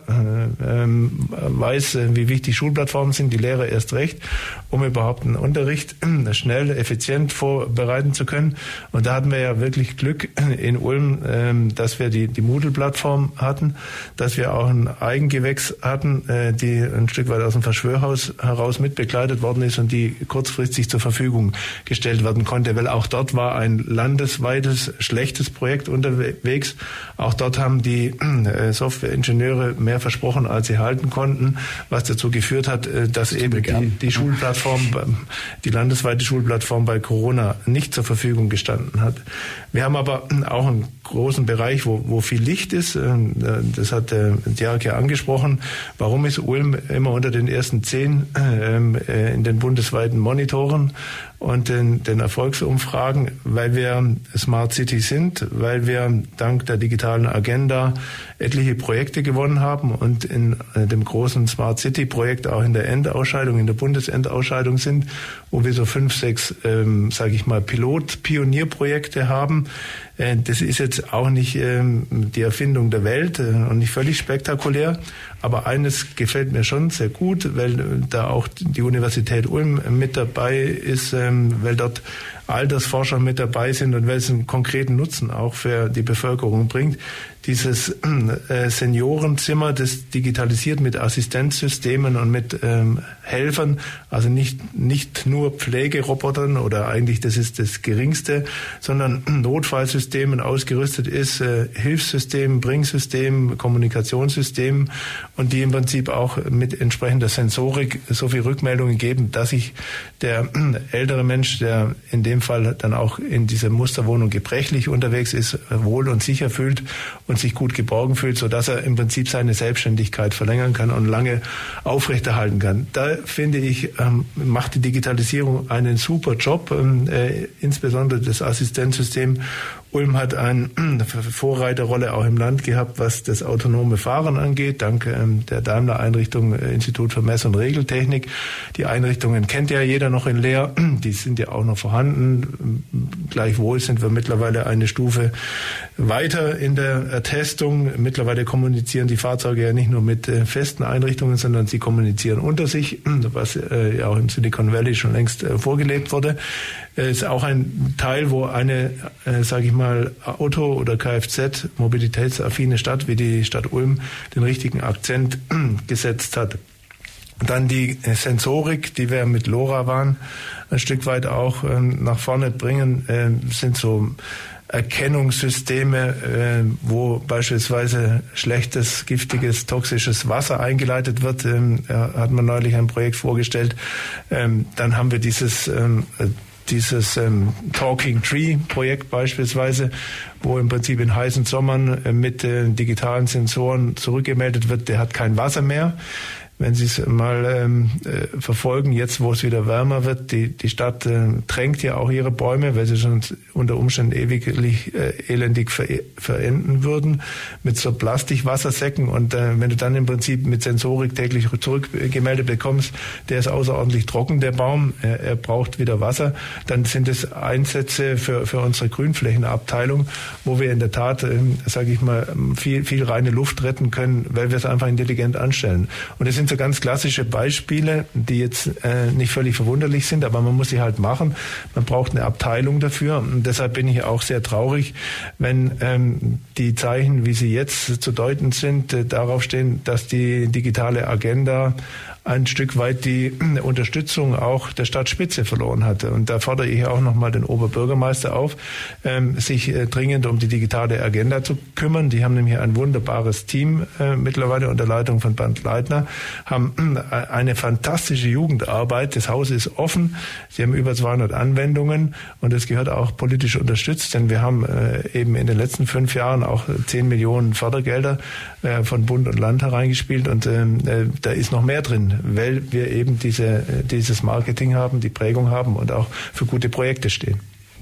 weiß, wie wichtig Schulplattformen sind, die Lehrer erst recht, um überhaupt einen Unterricht schnell, effizient vorbereiten zu können. Und da hatten wir ja wirklich Glück in Ulm, dass wir die Moodle-Plattform hatten, dass wir auch ein Eigengewächs hatten, die ein Stück weit aus dem Verschwörhaus heraus mitbegleitet worden ist und die kurzfristig zur Verfügung gestellt werden konnte, weil auch dort war ein landesweites schlechtes Projekt unterwegs. Auch dort haben die Softwareingenieure mehr versprochen, als sie halten konnten, was dazu geführt hat, dass eben die Schulplattform, die landesweite Schulplattform bei Corona nicht zur Verfügung gestanden hat. Wir haben aber auch einen großen Bereich, wo viel Licht ist. Das hat Dirk ja angesprochen. Warum ist Ulm immer unter den ersten 10 in den bundesweiten Monitoren und den Erfolgsumfragen? Weil wir Smart City sind, weil wir dank der digitalen Agenda etliche Projekte gewonnen haben und in dem großen Smart City Projekt auch in der Endausscheidung, in der Bundesendausscheidung sind, wo wir so 5, 6, sage ich mal, Pionierprojekte haben. Das ist jetzt auch nicht die Erfindung der Welt und nicht völlig spektakulär, aber eines gefällt mir schon sehr gut, weil da auch die Universität Ulm mit dabei ist, weil dort Altersforscher mit dabei sind und weil es einen konkreten Nutzen auch für die Bevölkerung bringt. Dieses Seniorenzimmer, das digitalisiert mit Assistenzsystemen und mit Helfern, also nicht nur Pflegerobotern oder eigentlich das ist das Geringste, sondern Notfallsystemen ausgerüstet ist, Hilfssystemen, Bringsystem, Kommunikationssystemen und die im Prinzip auch mit entsprechender Sensorik so viel Rückmeldungen geben, dass sich der ältere Mensch, der in dem Fall dann auch in dieser Musterwohnung gebrechlich unterwegs ist, wohl und sicher fühlt und sich gut geborgen fühlt, sodass er im Prinzip seine Selbstständigkeit verlängern kann und lange aufrechterhalten kann. Da finde ich, macht die Digitalisierung einen super Job, insbesondere das Assistenzsystem. Ulm hat eine Vorreiterrolle auch im Land gehabt, was das autonome Fahren angeht, dank der Daimler-Einrichtung Institut für Mess- und Regeltechnik. Die Einrichtungen kennt ja jeder noch in Leer, die sind ja auch noch vorhanden. Gleichwohl sind wir mittlerweile eine Stufe weiter in der Testung. Mittlerweile kommunizieren die Fahrzeuge ja nicht nur mit festen Einrichtungen, sondern sie kommunizieren unter sich, was ja auch im Silicon Valley schon längst vorgelebt wurde. Ist auch ein Teil, wo eine, sage ich mal, Auto- oder Kfz mobilitätsaffine Stadt wie die Stadt Ulm den richtigen Akzent gesetzt hat. Dann die Sensorik, die wir mit LoRaWAN ein Stück weit auch nach vorne bringen, sind so Erkennungssysteme, wo beispielsweise schlechtes, giftiges, toxisches Wasser eingeleitet wird. Hat man neulich ein Projekt vorgestellt. Dann haben wir dieses Talking Tree Projekt beispielsweise, wo im Prinzip in heißen Sommern mit digitalen Sensoren zurückgemeldet wird, der hat kein Wasser mehr. Wenn Sie es mal verfolgen, jetzt wo es wieder wärmer wird, die Stadt tränkt ja auch ihre Bäume, weil sie schon unter Umständen ewiglich elendig verenden würden mit so Plastikwassersäcken. Und wenn du dann im Prinzip mit Sensorik täglich zurückgemeldet bekommst, der ist außerordentlich trocken, der Baum, er braucht wieder Wasser, dann sind es Einsätze für unsere Grünflächenabteilung, wo wir in der Tat, sage ich mal, viel reine Luft retten können, weil wir es einfach intelligent anstellen. Und es sind so ganz klassische Beispiele, die jetzt nicht völlig verwunderlich sind, aber man muss sie halt machen. Man braucht eine Abteilung dafür und deshalb bin ich auch sehr traurig, wenn die Zeichen, wie sie jetzt zu deuten sind, darauf stehen, dass die digitale Agenda ein Stück weit die Unterstützung auch der Stadtspitze verloren hatte. Und da fordere ich auch nochmal den Oberbürgermeister auf, sich dringend um die digitale Agenda zu kümmern. Die haben nämlich ein wunderbares Team mittlerweile unter Leitung von Bernd Leitner, haben eine fantastische Jugendarbeit. Das Haus ist offen. Sie haben über 200 Anwendungen und es gehört auch politisch unterstützt, denn wir haben eben in den letzten 5 Jahren auch 10 Millionen Fördergelder von Bund und Land hereingespielt und da ist noch mehr drin, weil wir eben dieses Marketing haben, die Prägung haben und auch für gute Projekte stehen.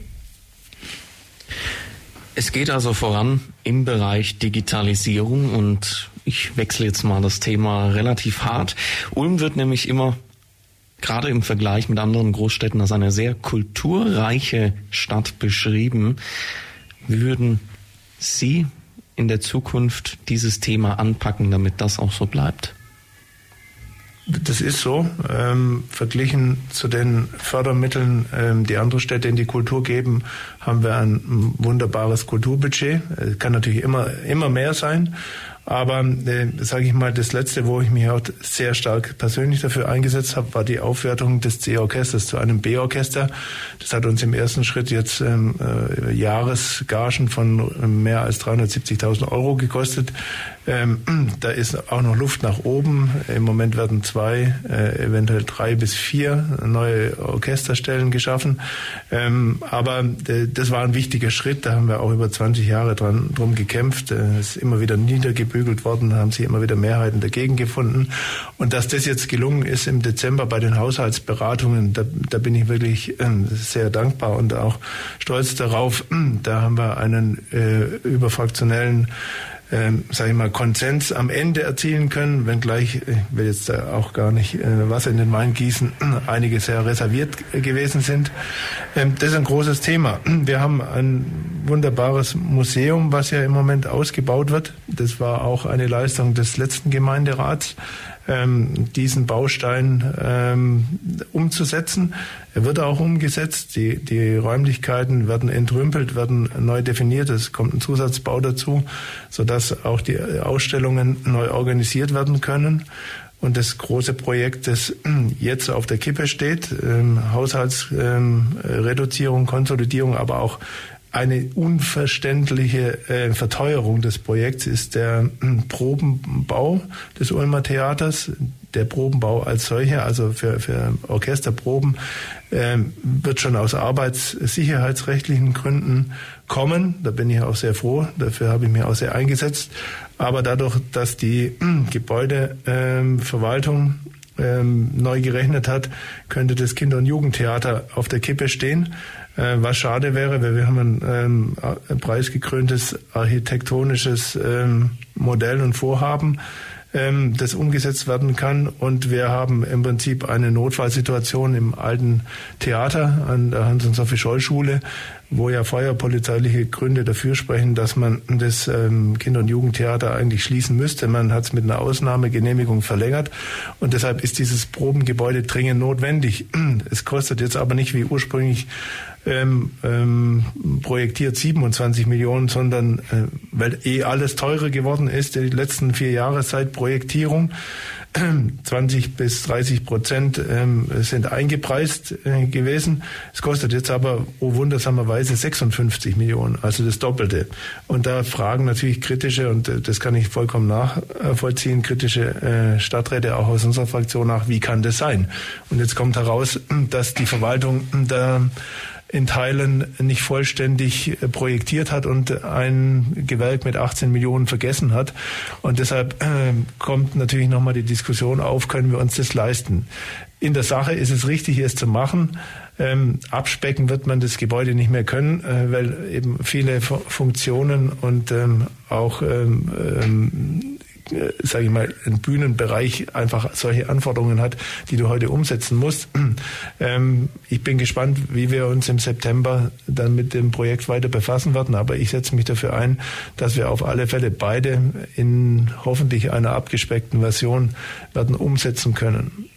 Es geht also voran im Bereich Digitalisierung und ich wechsle jetzt mal das Thema relativ hart. Ulm wird nämlich immer, gerade im Vergleich mit anderen Großstädten, als eine sehr kulturreiche Stadt beschrieben. Wie würden Sie in der Zukunft dieses Thema anpacken, damit das auch so bleibt? Das ist so. Verglichen zu den Fördermitteln, die andere Städte in die Kultur geben, haben wir ein wunderbares Kulturbudget. Kann natürlich immer mehr sein. Aber, sage ich mal, das Letzte, wo ich mich auch sehr stark persönlich dafür eingesetzt habe, war die Aufwertung des C-Orchesters zu einem B-Orchester. Das hat uns im ersten Schritt jetzt Jahresgagen von mehr als 370.000 Euro gekostet. Da ist auch noch Luft nach oben. Im Moment werden 2, eventuell 3 bis 4 neue Orchesterstellen geschaffen. Aber das war ein wichtiger Schritt. Da haben wir auch über 20 Jahre drum gekämpft. Es ist immer wieder niedergebügelt worden, haben sich immer wieder Mehrheiten dagegen gefunden. Und dass das jetzt gelungen ist im Dezember bei den Haushaltsberatungen, da bin ich wirklich sehr dankbar und auch stolz darauf. Da haben wir einen überfraktionellen sage ich mal, Konsens am Ende erzielen können, wenngleich, ich will jetzt auch gar nicht Wasser in den Wein gießen, einige sehr reserviert gewesen sind. Das ist ein großes Thema. Wir haben ein wunderbares Museum, was ja im Moment ausgebaut wird. Das war auch eine Leistung des letzten Gemeinderats, diesen Baustein umzusetzen. Er wird auch umgesetzt. Die Räumlichkeiten werden entrümpelt, werden neu definiert. Es kommt ein Zusatzbau dazu, sodass auch die Ausstellungen neu organisiert werden können. Und das große Projekt, das jetzt auf der Kippe steht, Haushaltsreduzierung, Konsolidierung, aber auch eine unverständliche Verteuerung des Projekts ist der Probenbau des Ulmer Theaters. Der Probenbau als solcher, also für Orchesterproben, wird schon aus arbeitssicherheitsrechtlichen Gründen kommen. Da bin ich auch sehr froh. Dafür habe ich mich auch sehr eingesetzt. Aber dadurch, dass die Gebäudeverwaltung neu gerechnet hat, könnte das Kinder- und Jugendtheater auf der Kippe stehen. Was schade wäre, weil wir haben ein preisgekröntes architektonisches Modell und Vorhaben, das umgesetzt werden kann. Und wir haben im Prinzip eine Notfallsituation im alten Theater an der Hans-und-Sophie-Scholl-Schule, wo ja feuerpolizeiliche Gründe dafür sprechen, dass man das Kinder- und Jugendtheater eigentlich schließen müsste. Man hat es mit einer Ausnahmegenehmigung verlängert und deshalb ist dieses Probengebäude dringend notwendig. Es kostet jetzt aber nicht wie ursprünglich projektiert 27 Millionen, sondern weil alles teurer geworden ist, die letzten 4 Jahre seit Projektierung, 20-30% sind eingepreist gewesen. Es kostet jetzt aber, wundersamerweise, 56 Millionen, also das Doppelte. Und da fragen natürlich kritische, und das kann ich vollkommen nachvollziehen, kritische Stadträte auch aus unserer Fraktion nach, wie kann das sein? Und jetzt kommt heraus, dass die Verwaltung da in Teilen nicht vollständig projektiert hat und ein Gewerk mit 18 Millionen vergessen hat. Und deshalb kommt natürlich nochmal die Diskussion auf, können wir uns das leisten? In der Sache ist es richtig, es zu machen. Abspecken wird man das Gebäude nicht mehr können, weil eben viele Funktionen und auch sage ich mal, ein Bühnenbereich einfach solche Anforderungen hat, die du heute umsetzen musst. Ich bin gespannt, wie wir uns im September dann mit dem Projekt weiter befassen werden, aber ich setze mich dafür ein, dass wir auf alle Fälle beide in hoffentlich einer abgespeckten Version werden umsetzen können.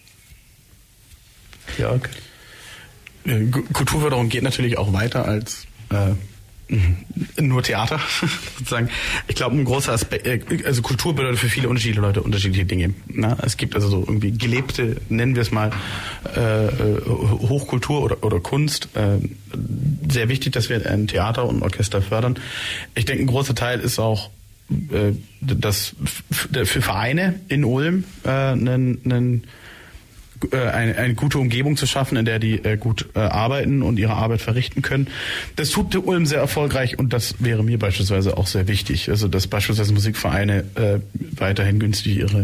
Jörg? Kulturförderung geht natürlich auch weiter als nur Theater, sozusagen. Ich glaube, ein großer Aspekt, also Kultur bedeutet für viele unterschiedliche Leute unterschiedliche Dinge. Na, es gibt also so irgendwie gelebte, nennen wir es mal, Hochkultur oder Kunst. Sehr wichtig, dass wir ein Theater und ein Orchester fördern. Ich denke, ein großer Teil ist auch, dass für Vereine in Ulm eine gute Umgebung zu schaffen, in der die gut arbeiten und ihre Arbeit verrichten können. Das tut Ulm sehr erfolgreich und das wäre mir beispielsweise auch sehr wichtig. Also dass beispielsweise Musikvereine weiterhin günstig ihre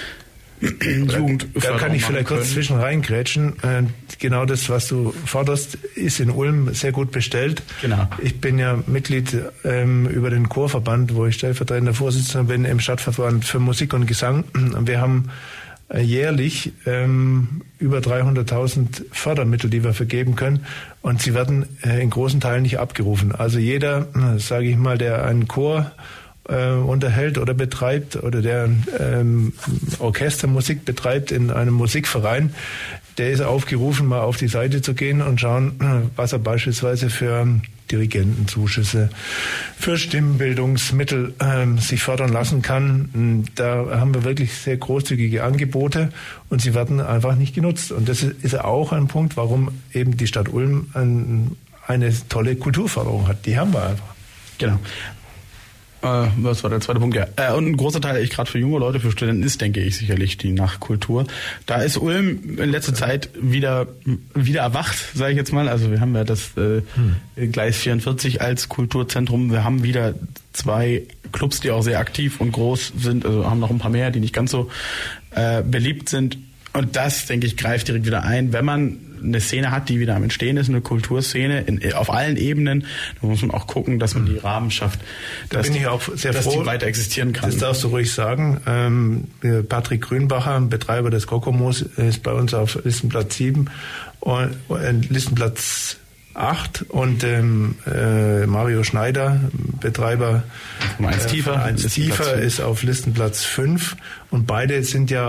Jugend. Da kann ich vielleicht kurz zwischen reingrätschen. Genau das, was du forderst, ist in Ulm sehr gut bestellt. Genau. Ich bin ja Mitglied über den Chorverband, wo ich stellvertretender Vorsitzender bin, im Stadtverband für Musik und Gesang. Wir haben jährlich über 300.000 Fördermittel, die wir vergeben können, und sie werden in großen Teilen nicht abgerufen. Also jeder, sage ich mal, der einen Chor unterhält oder betreibt oder der Orchestermusik betreibt in einem Musikverein, der ist aufgerufen, mal auf die Seite zu gehen und schauen, was er beispielsweise für Dirigentenzuschüsse, für Stimmbildungsmittel sich fördern lassen kann. Da haben wir wirklich sehr großzügige Angebote und sie werden einfach nicht genutzt. Und das ist auch ein Punkt, warum eben die Stadt Ulm eine tolle Kulturförderung hat. Die haben wir einfach. Genau. Was war der zweite Punkt? Ja. Und ein großer Teil, gerade für junge Leute, für Studenten ist, denke ich, sicherlich die Nachtkultur. Da ist Ulm in letzter Zeit wieder erwacht, sage ich jetzt mal. Also wir haben ja das Gleis 44 als Kulturzentrum. Wir haben wieder 2 Clubs, die auch sehr aktiv und groß sind. Also haben noch ein paar mehr, die nicht ganz so beliebt sind. Und das, denke ich, greift direkt wieder ein. Wenn man eine Szene hat, die wieder am Entstehen ist, eine Kulturszene auf allen Ebenen, da muss man auch gucken, dass man die Rahmen schafft, dass die weiter existieren kann. Das darfst du ruhig sagen. Patrick Grünbacher, Betreiber des Kokomos, ist bei uns auf Listenplatz 7 und Listenplatz 8 und Mario Schneider, Betreiber von 1 Tiefer, ist auf Listenplatz 5 und beide sind ja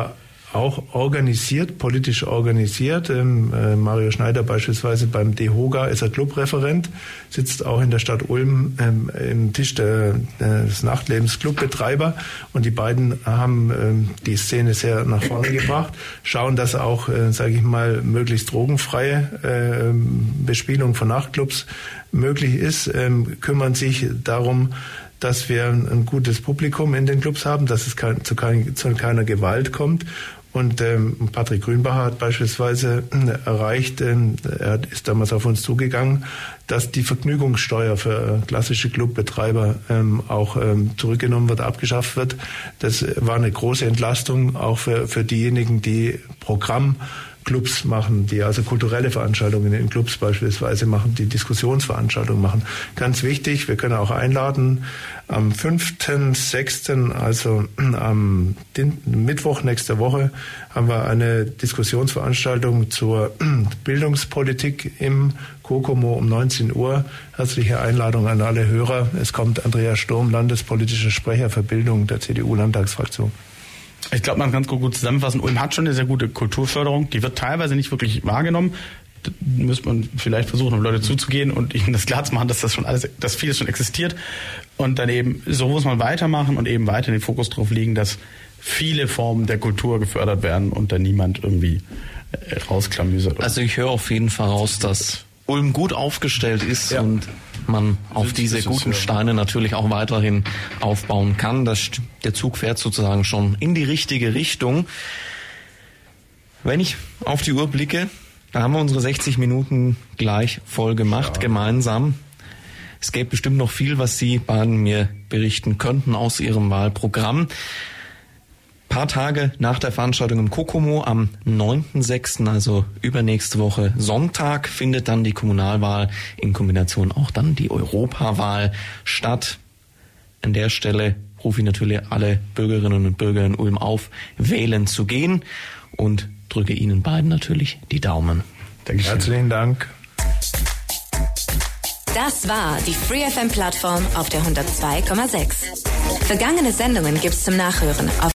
auch organisiert, politisch organisiert. Mario Schneider beispielsweise beim DEHOGA ist er Clubreferent, sitzt auch in der Stadt Ulm im Tisch des Nachtlebens Clubbetreiber, und die beiden haben die Szene sehr nach vorne gebracht, schauen, dass auch, sage ich mal, möglichst drogenfreie Bespielung von Nachtclubs möglich ist, kümmern sich darum, dass wir ein gutes Publikum in den Clubs haben, dass es zu keiner Gewalt kommt. Und Patrick Grünbacher hat beispielsweise erreicht, er ist damals auf uns zugegangen, dass die Vergnügungssteuer für klassische Clubbetreiber auch zurückgenommen wird, abgeschafft wird. Das war eine große Entlastung auch für diejenigen, die Programmclubs machen, die also kulturelle Veranstaltungen in Clubs beispielsweise machen, die Diskussionsveranstaltungen machen. Ganz wichtig, wir können auch einladen, am 5.6., also am Mittwoch nächste Woche, haben wir eine Diskussionsveranstaltung zur Bildungspolitik im Kokomo um 19 Uhr. Herzliche Einladung an alle Hörer. Es kommt Andreas Sturm, landespolitischer Sprecher für Bildung der CDU-Landtagsfraktion. Ich glaube, man kann es gut zusammenfassen. Ulm hat schon eine sehr gute Kulturförderung. Die wird teilweise nicht wirklich wahrgenommen. Da müsste man vielleicht versuchen, auf Leute zuzugehen und ihnen das klar zu machen, dass das schon alles, dass vieles schon existiert. Und dann eben, so muss man weitermachen und eben weiter den Fokus darauf legen, dass viele Formen der Kultur gefördert werden und da niemand irgendwie rausklamüsert. Also ich höre auf jeden Fall raus, dass Ulm gut aufgestellt ist, ja, und man auf diese guten Steine natürlich auch weiterhin aufbauen kann. Der Zug fährt sozusagen schon in die richtige Richtung. Wenn ich auf die Uhr blicke, da haben wir unsere 60 Minuten gleich voll gemacht, ja, gemeinsam. Es gäbe bestimmt noch viel, was Sie beiden mir berichten könnten aus Ihrem Wahlprogramm. Paar Tage nach der Veranstaltung im Kokomo am 9.6., also übernächste Woche Sonntag, findet dann die Kommunalwahl in Kombination auch dann die Europawahl statt. An der Stelle rufe ich natürlich alle Bürgerinnen und Bürger in Ulm auf, wählen zu gehen, und drücke Ihnen beiden natürlich die Daumen. Dankeschön. Herzlichen Dank. Das war die Free FM Plattform auf der 102,6. Vergangene Sendungen gibt's zum Nachhören auf